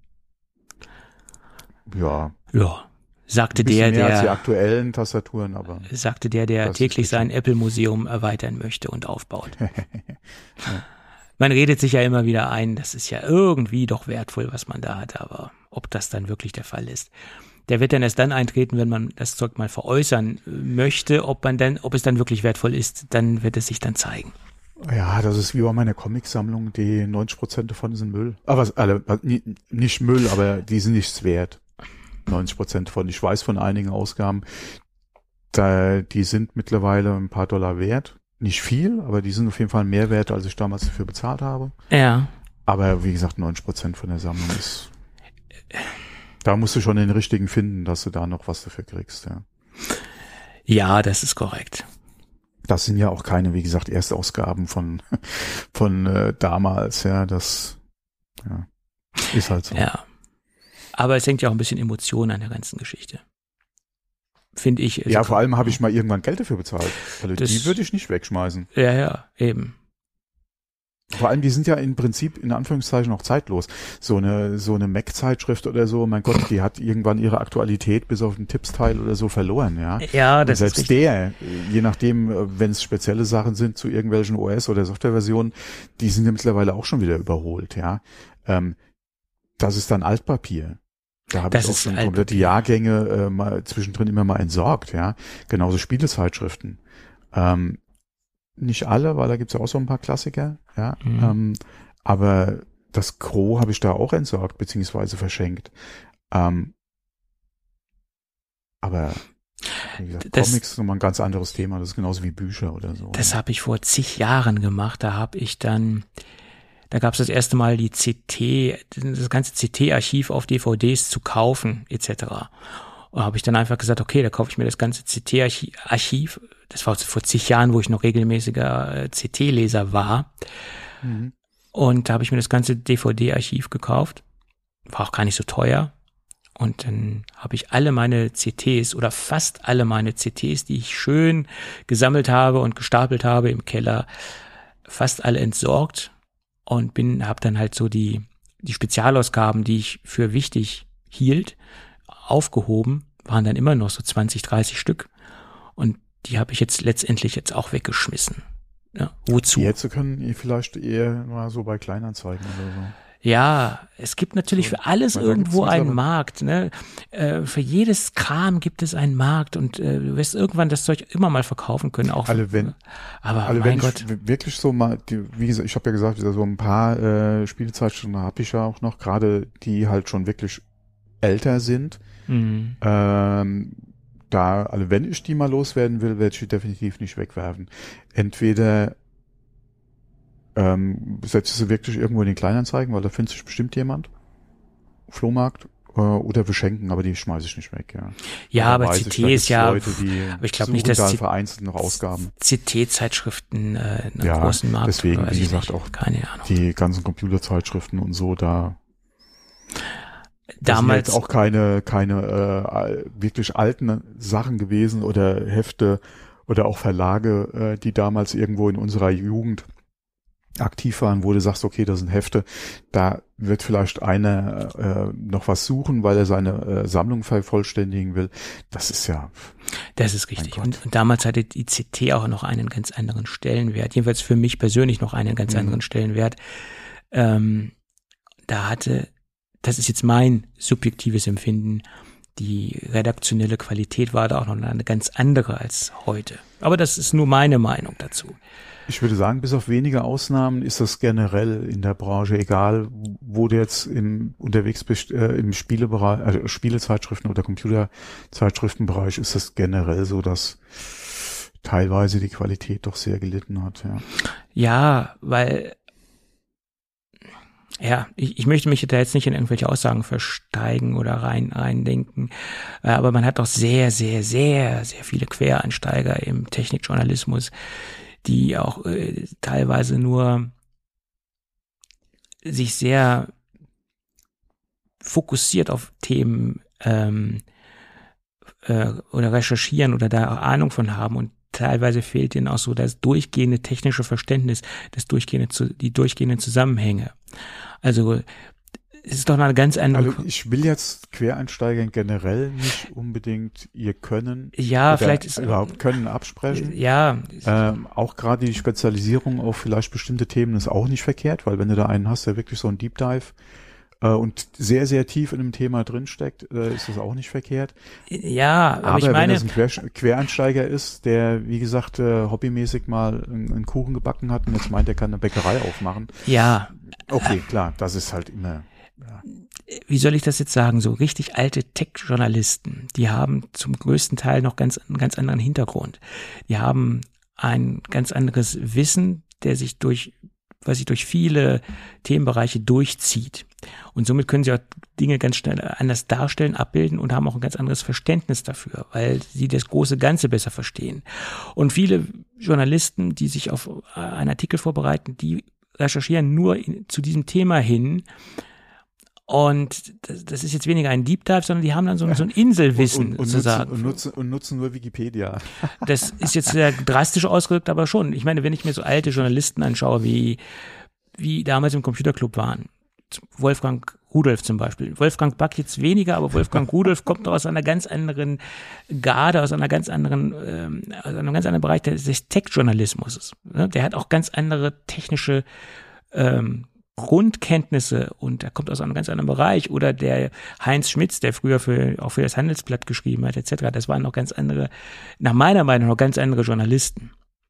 Ja. Ja. Sagte der, mehr der, als die aktuellen Tastaturen, aber. Sagte der, der täglich sein Apple-Museum erweitern möchte und aufbaut. ja. Man redet sich ja immer wieder ein, das ist ja irgendwie doch wertvoll, was man da hat, aber ob das dann wirklich der Fall ist. Der wird dann erst dann eintreten, wenn man das Zeug mal veräußern möchte, ob man dann, ob es dann wirklich wertvoll ist, dann wird es sich dann zeigen. Ja, das ist wie bei meiner Comicsammlung, die neunzig Prozent davon sind Müll. Aber alle, nicht Müll, aber die sind nichts wert. neunzig Prozent davon. Ich weiß von einigen Ausgaben, da, die sind mittlerweile ein paar Dollar wert. Nicht viel, aber die sind auf jeden Fall mehr wert, als ich damals dafür bezahlt habe. Ja. Aber wie gesagt, neunzig Prozent von der Sammlung ist, da musst du schon den richtigen finden, dass du da noch was dafür kriegst, ja. Ja, das ist korrekt. Das sind ja auch keine, wie gesagt, Erstausgaben von, von äh, damals, ja, das, ja, ist halt so. Ja. Aber es hängt ja auch ein bisschen Emotion an der ganzen Geschichte. Finde ich. Ja, vor allem habe ich mal irgendwann Geld dafür bezahlt. Also das, die würde ich nicht wegschmeißen. Ja, ja, eben. Vor allem, die sind ja im Prinzip in Anführungszeichen auch zeitlos. So eine so eine Mac-Zeitschrift oder so, mein Gott, die hat irgendwann ihre Aktualität bis auf den Tippsteil oder so verloren, ja. Ja, das Und selbst ist richtig. Der, je nachdem, wenn es spezielle Sachen sind zu irgendwelchen O S oder Softwareversionen, die sind ja mittlerweile auch schon wieder überholt, ja. Ähm, das ist dann Altpapier. Da habe ich auch schon komplette Jahrgänge äh, mal zwischendrin immer mal entsorgt, ja. Genauso Spielezeitschriften. Ähm, nicht alle, weil da gibt's ja auch so ein paar Klassiker, ja. Mhm. Ähm, aber das Gros habe ich da auch entsorgt, beziehungsweise verschenkt. Ähm, aber wie gesagt, Das- Comics ist nochmal ein ganz anderes Thema. Das ist genauso wie Bücher oder so. Das habe ich vor zig Jahren gemacht. Da habe ich dann, da gab es das erste Mal die C T, das ganze C T-Archiv auf D V Ds zu kaufen et cetera. Und habe ich dann einfach gesagt, okay, da kaufe ich mir das ganze C T-Archiv. Das war vor zig Jahren, wo ich noch regelmäßiger C T-Leser war. Mhm. Und da habe ich mir das ganze D V D-Archiv gekauft. War auch gar nicht so teuer. Und dann habe ich alle meine C Ts oder fast alle meine C Ts, die ich schön gesammelt habe und gestapelt habe im Keller, fast alle entsorgt und bin, habe dann halt so die die Spezialausgaben, die ich für wichtig hielt, aufgehoben, waren dann immer noch so zwanzig, dreißig Stück und die habe ich jetzt letztendlich jetzt auch weggeschmissen. Ja, wozu? Jetzt können ihr vielleicht eher mal so bei Kleinanzeigen oder so. Ja, es gibt natürlich So, für alles weil da irgendwo gibt's einen mittlerweile- Markt. Ne? Äh, für jedes Kram gibt es einen Markt und äh, du wirst irgendwann das Zeug immer mal verkaufen können. Auch Alle wenn, aber alle mein wenn Gott, ich wirklich so mal, die, wie gesagt, ich habe ja gesagt, so ein paar äh, Spielezeitschriften habe ich ja auch noch, gerade die halt schon wirklich älter sind. mhm. Ähm, da, also wenn ich die mal loswerden will, werde ich die definitiv nicht wegwerfen. Entweder ähm, setze sie wirklich irgendwo in den Kleinanzeigen, weil da findet sich bestimmt jemand. Flohmarkt. Äh, oder verschenken, aber die schmeiße ich nicht weg, ja. ja, Da aber weiß C ich, da T gibt's ist ja, Leute, die aber ich glaube suchen nicht, dass da C- vereinzelt noch Ausgaben. C T-Zeitschriften äh, einen Ja, großen Markt. deswegen, weiß wie ich gesagt, nicht. auch keine Ahnung. Die ganzen Computerzeitschriften und so, da das Damals sind jetzt auch keine, keine äh, wirklich alten Sachen gewesen oder Hefte oder auch Verlage, äh, die damals irgendwo in unserer Jugend aktiv waren, wo du sagst, okay, das sind Hefte, da wird vielleicht einer äh, noch was suchen, weil er seine äh, Sammlung vervollständigen will. Das ist ja... Das ist richtig. Gott. Und, und damals hatte die C T auch noch einen ganz anderen Stellenwert. Jedenfalls für mich persönlich noch einen ganz Mhm. anderen Stellenwert. Ähm, da hatte, das ist jetzt mein subjektives Empfinden, die redaktionelle Qualität war da auch noch eine ganz andere als heute. Aber das ist nur meine Meinung dazu. Ich würde sagen, bis auf wenige Ausnahmen ist das generell in der Branche, egal wo du jetzt im, unterwegs bist, äh, im Spielebereich, also Spielezeitschriften oder Computerzeitschriftenbereich, ist das generell so, dass teilweise die Qualität doch sehr gelitten hat, ja. Ja, weil, ja, ich, ich möchte mich da jetzt nicht in irgendwelche Aussagen versteigen oder rein reindenken, äh, aber man hat doch sehr, sehr, sehr, sehr viele Quereinsteiger im Technikjournalismus, die auch äh, teilweise nur sich sehr fokussiert auf Themen ähm, äh, oder recherchieren oder da Ahnung von haben und teilweise fehlt ihnen auch so das durchgehende technische Verständnis, das durchgehende, die durchgehenden Zusammenhänge. Also es ist doch eine ganz andere... Also ich will jetzt Quereinsteigern generell nicht unbedingt ihr Können ja, oder vielleicht ist überhaupt Können absprechen. Ja. Ähm, auch gerade die Spezialisierung auf vielleicht bestimmte Themen ist auch nicht verkehrt, weil wenn du da einen hast, der wirklich so ein Deep Dive äh, und sehr, sehr tief in einem Thema drinsteckt, äh, ist das auch nicht verkehrt. Ja, aber, aber ich meine... wenn es ein Quer Quereinsteiger ist, der, wie gesagt, äh, hobbymäßig mal einen, einen Kuchen gebacken hat und jetzt meint, er kann eine Bäckerei aufmachen. Ja. Okay, klar, das ist halt immer... Ja. Wie soll ich das jetzt sagen, so richtig alte Tech-Journalisten, die haben zum größten Teil noch ganz, einen ganz anderen Hintergrund. Die haben ein ganz anderes Wissen, der sich durch, was sich durch viele Themenbereiche durchzieht. Und somit können sie auch Dinge ganz schnell anders darstellen, abbilden und haben auch ein ganz anderes Verständnis dafür, weil sie das große Ganze besser verstehen. Und viele Journalisten, die sich auf einen Artikel vorbereiten, die recherchieren nur in, zu diesem Thema hin. Und das, das ist jetzt weniger ein Deep Dive, sondern die haben dann so, so ein Inselwissen und, und, und sozusagen. Nutzen, und, nutzen, und nutzen nur Wikipedia. Das ist jetzt sehr drastisch ausgedrückt, aber schon. Ich meine, wenn ich mir so alte Journalisten anschaue, wie, wie damals im Computerclub waren, Wolfgang Rudolph zum Beispiel. Wolfgang Back jetzt weniger, aber Wolfgang Rudolph kommt aus einer ganz anderen Garde, aus einer ganz anderen, ähm, aus einem ganz anderen Bereich des, des Tech-Journalismus. Der hat auch ganz andere technische ähm, Grundkenntnisse und er kommt aus einem ganz anderen Bereich. Oder der Heinz Schmitz, der früher für, auch für das Handelsblatt geschrieben hat, et cetera. Das waren noch ganz andere, nach meiner Meinung noch ganz andere Journalisten.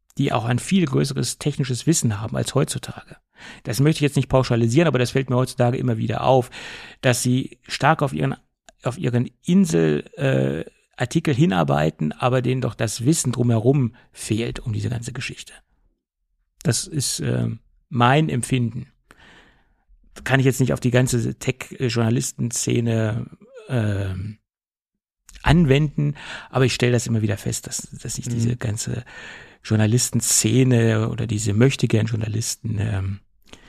die auch ein viel größeres technisches Wissen haben als heutzutage. Das möchte ich jetzt nicht pauschalisieren, aber das fällt mir heutzutage immer wieder auf, dass sie stark auf ihren auf ihren Inselartikel äh, Artikel hinarbeiten, aber denen doch das Wissen drumherum fehlt um diese ganze Geschichte. Das ist äh, mein Empfinden. Kann ich jetzt nicht auf die ganze Tech-Journalistenszene äh, anwenden, aber ich stelle das immer wieder fest, dass, dass sich mhm. diese ganze Journalistenszene oder diese möchtegern Journalisten ähm,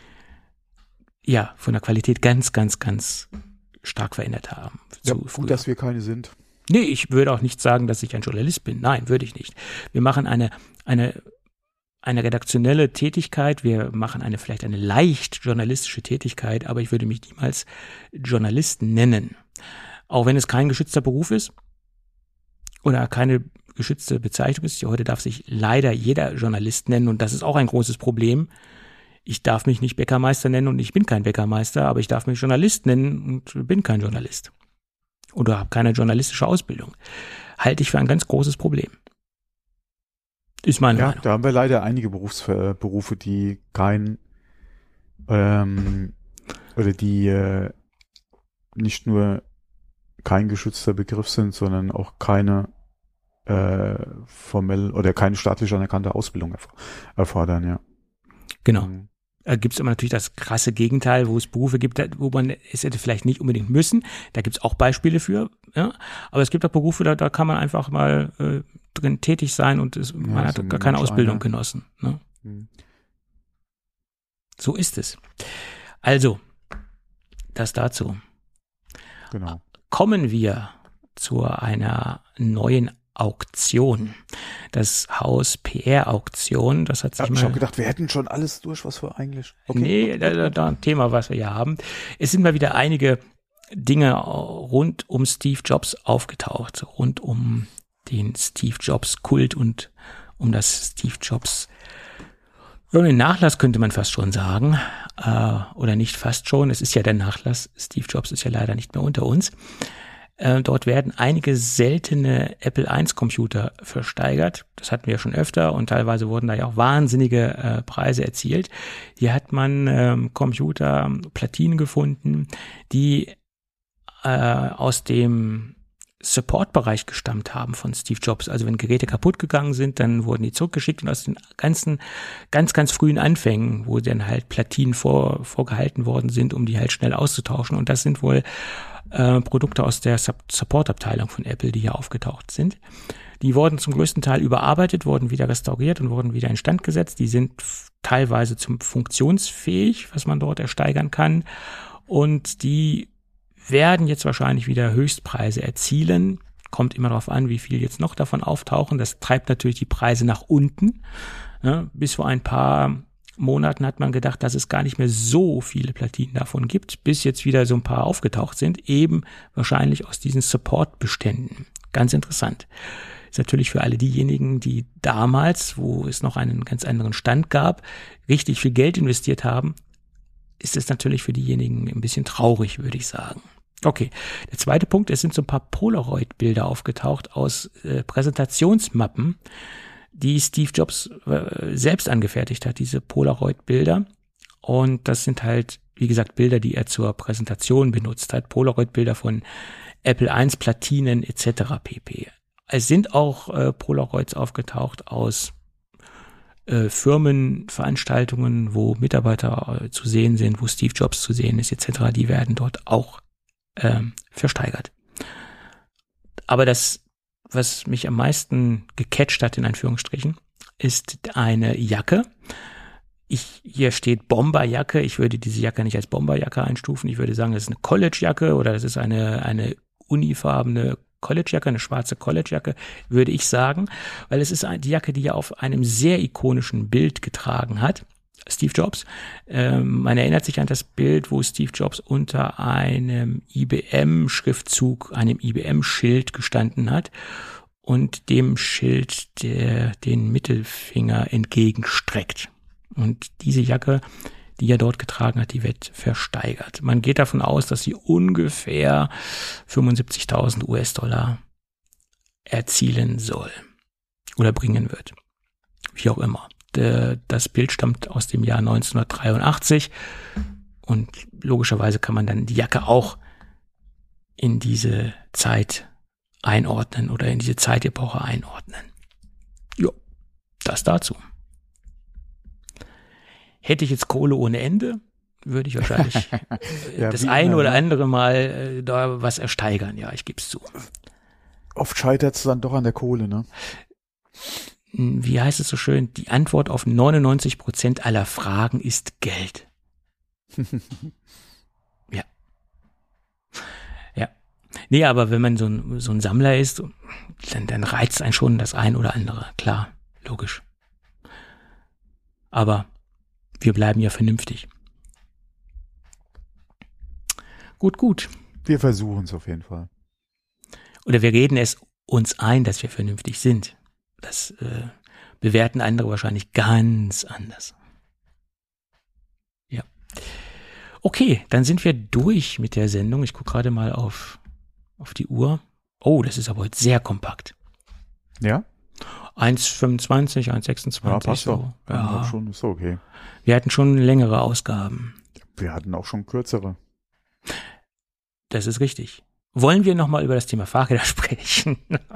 ja von der Qualität ganz, ganz, ganz stark verändert haben. Ja, gut, früher. Dass wir keine sind. Nee, ich würde auch nicht sagen, dass ich ein Journalist bin. Nein, würde ich nicht. Wir machen eine, eine, eine redaktionelle Tätigkeit. Wir machen eine, vielleicht eine leicht journalistische Tätigkeit, aber ich würde mich niemals Journalist nennen. Auch wenn es kein geschützter Beruf ist oder keine geschützte Bezeichnung ist. Heute darf sich leider jeder Journalist nennen und das ist auch ein großes Problem. Ich darf mich nicht Bäckermeister nennen und ich bin kein Bäckermeister, aber ich darf mich Journalist nennen und bin kein Journalist. Oder habe keine journalistische Ausbildung. Halte ich für ein ganz großes Problem. Ist meine ja, Meinung. Da haben wir leider einige Berufsberufe, die kein ähm, oder die äh, nicht nur kein geschützter Begriff sind, sondern auch keine äh, formell oder keine staatlich anerkannte Ausbildung erf- erfordern, ja. Genau. Mhm. Da gibt es immer natürlich das krasse Gegenteil, wo es Berufe gibt, wo man es hätte vielleicht nicht unbedingt müssen. Da gibt es auch Beispiele für. Ja? Aber es gibt auch Berufe, da, da kann man einfach mal äh, drin tätig sein und es, ja, man hat gar keine Ausbildung einer. genossen. Ne? Mhm. So ist es. Also, das dazu. Genau. Kommen wir zu einer neuen Auktion. Das Haus P R-Auktion, das hat sich ja, mal... Ich habe gedacht, wir hätten schon alles durch, was wir eigentlich... Okay. Nee, da, da ein Thema, was wir hier haben. Es sind mal wieder einige Dinge rund um Steve Jobs aufgetaucht, rund um den Steve Jobs Kult und um das Steve Jobs den Nachlass, könnte man fast schon sagen, äh, oder nicht fast schon, es ist ja der Nachlass, Steve Jobs ist ja leider nicht mehr unter uns. Äh, dort werden einige seltene Apple eins Computer versteigert. Das hatten wir ja schon öfter und teilweise wurden da ja auch wahnsinnige äh, Preise erzielt. Hier hat man ähm, Computer, Platinen gefunden, die äh, aus dem Support-Bereich gestammt haben von Steve Jobs. Also wenn Geräte kaputt gegangen sind, dann wurden die zurückgeschickt und aus den ganzen, ganz, ganz frühen Anfängen, wo dann halt Platinen vor, vorgehalten worden sind, um die halt schnell auszutauschen. Und das sind wohl äh, Produkte aus der Support-Abteilung von Apple, die hier aufgetaucht sind. Die wurden zum größten Teil überarbeitet, wurden wieder restauriert und wurden wieder instand gesetzt. Die sind f- teilweise zum funktionsfähig, was man dort ersteigern kann. Und die werden jetzt wahrscheinlich wieder Höchstpreise erzielen. Kommt immer darauf an, wie viel jetzt noch davon auftauchen. Das treibt natürlich die Preise nach unten. Ja, bis vor ein paar Monaten hat man gedacht, dass es gar nicht mehr so viele Platinen davon gibt, bis jetzt wieder so ein paar aufgetaucht sind, eben wahrscheinlich aus diesen Support-Beständen. Ganz interessant. Ist natürlich für alle diejenigen, die damals, wo es noch einen ganz anderen Stand gab, richtig viel Geld investiert haben, ist es natürlich für diejenigen ein bisschen traurig, würde ich sagen. Okay, der zweite Punkt, es sind so ein paar Polaroid-Bilder aufgetaucht aus äh, Präsentationsmappen, die Steve Jobs äh, selbst angefertigt hat, diese Polaroid-Bilder. Und das sind halt, wie gesagt, Bilder, die er zur Präsentation benutzt hat. Polaroid-Bilder von Apple eins Platinen et cetera pp. Es sind auch äh, Polaroids aufgetaucht aus äh, Firmenveranstaltungen, wo Mitarbeiter äh, zu sehen sind, wo Steve Jobs zu sehen ist et cetera. Die werden dort auch äh, versteigert. Aber das, was mich am meisten gecatcht hat, in Anführungsstrichen, ist eine Jacke. Ich, hier steht Bomberjacke. Ich würde diese Jacke nicht als Bomberjacke einstufen. Ich würde sagen, das ist eine Collegejacke oder das ist eine, eine unifarbene Collegejacke, eine schwarze Collegejacke, würde ich sagen, weil es ist die Jacke, die er auf einem sehr ikonischen Bild getragen hat, Steve Jobs. Ähm, man erinnert sich an das Bild, wo Steve Jobs unter einem I B M-Schriftzug, einem I B M-Schild gestanden hat und dem Schild der, den Mittelfinger entgegenstreckt. Und diese Jacke, die er dort getragen hat, die wird versteigert. Man geht davon aus, dass sie ungefähr fünfundsiebzigtausend US-Dollar erzielen soll oder bringen wird. Wie auch immer. Das Bild stammt aus dem Jahr neunzehnhundertdreiundachtzig und logischerweise kann man dann die Jacke auch in diese Zeit einordnen oder in diese Zeitepoche einordnen. Jo, das dazu. Hätte ich jetzt Kohle ohne Ende, würde ich wahrscheinlich ja, das ein oder andere Mal äh, da was ersteigern. Ja, ich gebe es zu. Oft scheitert es dann doch an der Kohle, ne? Wie heißt es so schön? Die Antwort auf neunundneunzig Prozent aller Fragen ist Geld. Ja. Ja. Nee, aber wenn man so ein, so ein Sammler ist, dann, dann reizt einen schon das ein oder andere. Klar, logisch. Aber wir bleiben ja vernünftig. Gut, gut. Wir versuchen es auf jeden Fall. Oder wir reden es uns ein, dass wir vernünftig sind. Das äh, bewerten andere wahrscheinlich ganz anders. Ja. Okay, dann sind wir durch mit der Sendung. Ich gucke gerade mal auf, auf die Uhr. Oh, das ist aber heute sehr kompakt. Ja? eins fünfundzwanzig, eins sechsundzwanzig. Ja, passt so. doch. Ja. Schon, ist okay. Wir hatten schon längere Ausgaben. Wir hatten auch schon kürzere. Das ist richtig. Wollen wir nochmal über das Thema Fahrräder sprechen?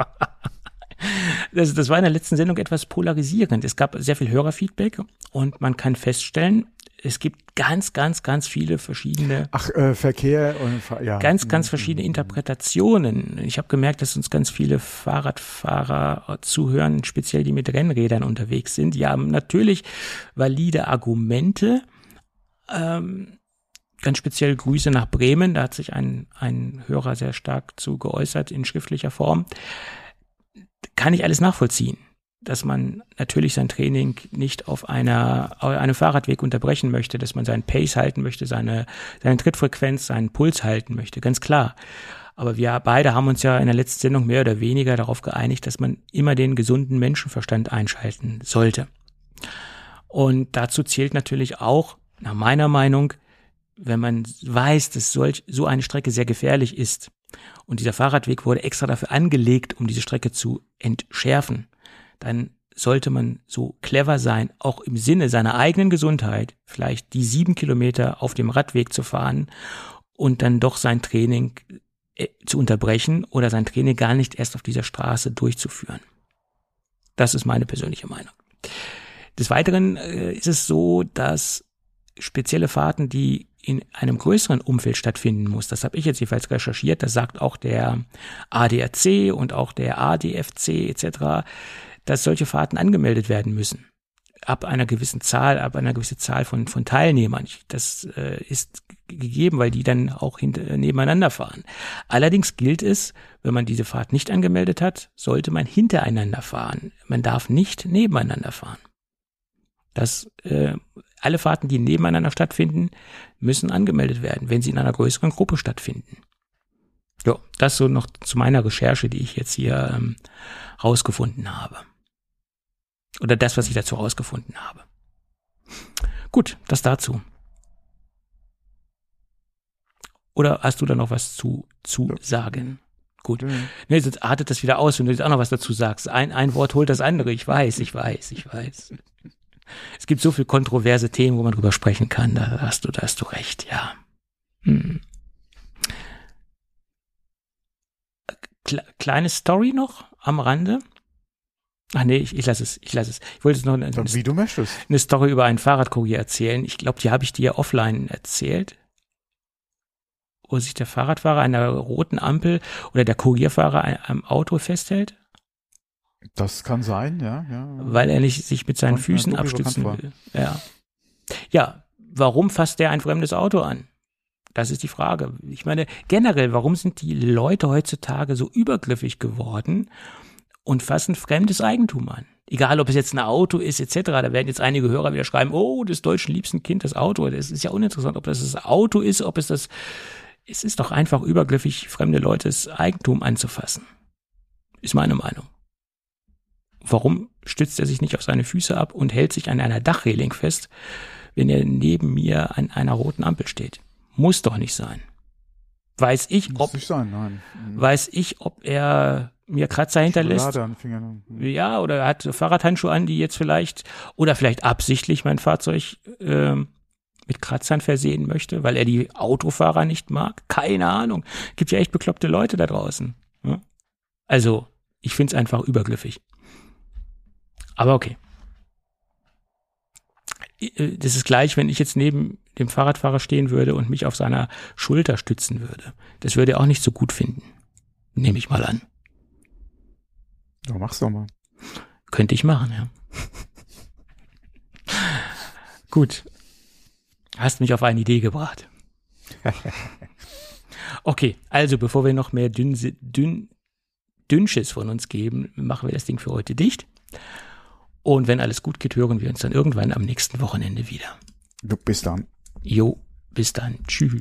Das, das war in der letzten Sendung etwas polarisierend. Es gab sehr viel Hörerfeedback und man kann feststellen, es gibt ganz, ganz, ganz viele verschiedene Ach, äh, Verkehr und ja. ganz, ganz verschiedene Interpretationen. Ich habe gemerkt, dass uns ganz viele Fahrradfahrer zuhören, speziell die mit Rennrädern unterwegs sind. Die haben natürlich valide Argumente. Ähm, ganz speziell Grüße nach Bremen. Da hat sich ein, ein Hörer sehr stark zu geäußert in schriftlicher Form. Kann ich alles nachvollziehen, dass man natürlich sein Training nicht auf einer, auf einem Fahrradweg unterbrechen möchte, dass man seinen Pace halten möchte, seine, seine Trittfrequenz, seinen Puls halten möchte, ganz klar. Aber wir beide haben uns ja in der letzten Sendung mehr oder weniger darauf geeinigt, dass man immer den gesunden Menschenverstand einschalten sollte. Und dazu zählt natürlich auch, nach meiner Meinung, wenn man weiß, dass solch, so eine Strecke sehr gefährlich ist, und dieser Fahrradweg wurde extra dafür angelegt, um diese Strecke zu entschärfen, dann sollte man so clever sein, auch im Sinne seiner eigenen Gesundheit, vielleicht die sieben Kilometer auf dem Radweg zu fahren und dann doch sein Training äh, zu unterbrechen oder sein Training gar nicht erst auf dieser Straße durchzuführen. Das ist meine persönliche Meinung. Des Weiteren äh, ist es so, dass spezielle Fahrten, die in einem größeren Umfeld stattfinden muss. Das habe ich jetzt jedenfalls recherchiert. Das sagt auch der A D A C und auch der A D F C et cetera, dass solche Fahrten angemeldet werden müssen. Ab einer gewissen Zahl, ab einer gewissen Zahl von, von Teilnehmern. Das äh, ist gegeben, weil die dann auch hinter, nebeneinander fahren. Allerdings gilt es, wenn man diese Fahrt nicht angemeldet hat, sollte man hintereinander fahren. Man darf nicht nebeneinander fahren. Das äh, alle Fahrten, die nebeneinander stattfinden, müssen angemeldet werden, wenn sie in einer größeren Gruppe stattfinden. Ja, das so noch zu meiner Recherche, die ich jetzt hier ähm, rausgefunden habe. Oder das, was ich dazu rausgefunden habe. Gut, das dazu. Oder hast du da noch was zu, zu ja. sagen? Gut. Ja. Nee, jetzt artet das wieder aus, wenn du jetzt auch noch was dazu sagst. Ein, ein Wort holt das andere. Ich weiß, ich weiß, ich weiß. Es gibt so viele kontroverse Themen, wo man drüber sprechen kann. Da hast du, da hast du recht, ja. Hm. Kle- kleine Story noch am Rande. Ach nee, ich, ich lasse es, ich lasse es. Ich wollte jetzt noch eine, eine, wie du möchtest. eine Story über einen Fahrradkurier erzählen. Ich glaube, die habe ich dir offline erzählt. Wo sich der Fahrradfahrer an der roten Ampel oder der Kurierfahrer am Auto festhält. Das kann sein, ja, ja. Weil er nicht sich mit seinen Und, Füßen ja, abstützen will. Ja. Ja, warum fasst der ein fremdes Auto an? Das ist die Frage. Ich meine, generell, warum sind die Leute heutzutage so übergriffig geworden und fassen fremdes Eigentum an? Egal, ob es jetzt ein Auto ist, et cetera. Da werden jetzt einige Hörer wieder schreiben, oh, des deutschen liebsten Kind, das Auto. Das ist ja uninteressant, ob das das Auto ist, ob es das... Es ist doch einfach übergriffig, fremde Leutes Eigentum anzufassen. Ist meine Meinung. Warum stützt er sich nicht auf seine Füße ab und hält sich an einer Dachreling fest, wenn er neben mir an einer roten Ampel steht? Muss doch nicht sein. Weiß ich, ob, Muss nicht sein, nein. weiß ich, ob er mir Kratzer hinterlässt. Schokolade an den Fingern. Ja, oder er hat Fahrradhandschuhe an, die jetzt vielleicht, oder vielleicht absichtlich mein Fahrzeug ähm, mit Kratzern versehen möchte, weil er die Autofahrer nicht mag. Keine Ahnung. Gibt ja echt bekloppte Leute da draußen. Ja? Also, ich find's einfach übergriffig. Aber okay. Das ist gleich, wenn ich jetzt neben dem Fahrradfahrer stehen würde und mich auf seiner Schulter stützen würde. Das würde er auch nicht so gut finden. Nehme ich mal an. Ja, mach's doch mal. Könnte ich machen, ja. Gut. Hast mich auf eine Idee gebracht. Okay, also bevor wir noch mehr dünn, dünn, Dünnschiss von uns geben, machen wir das Ding für heute dicht. Und wenn alles gut geht, hören wir uns dann irgendwann am nächsten Wochenende wieder. Bis dann. Jo, bis dann. Tschüss.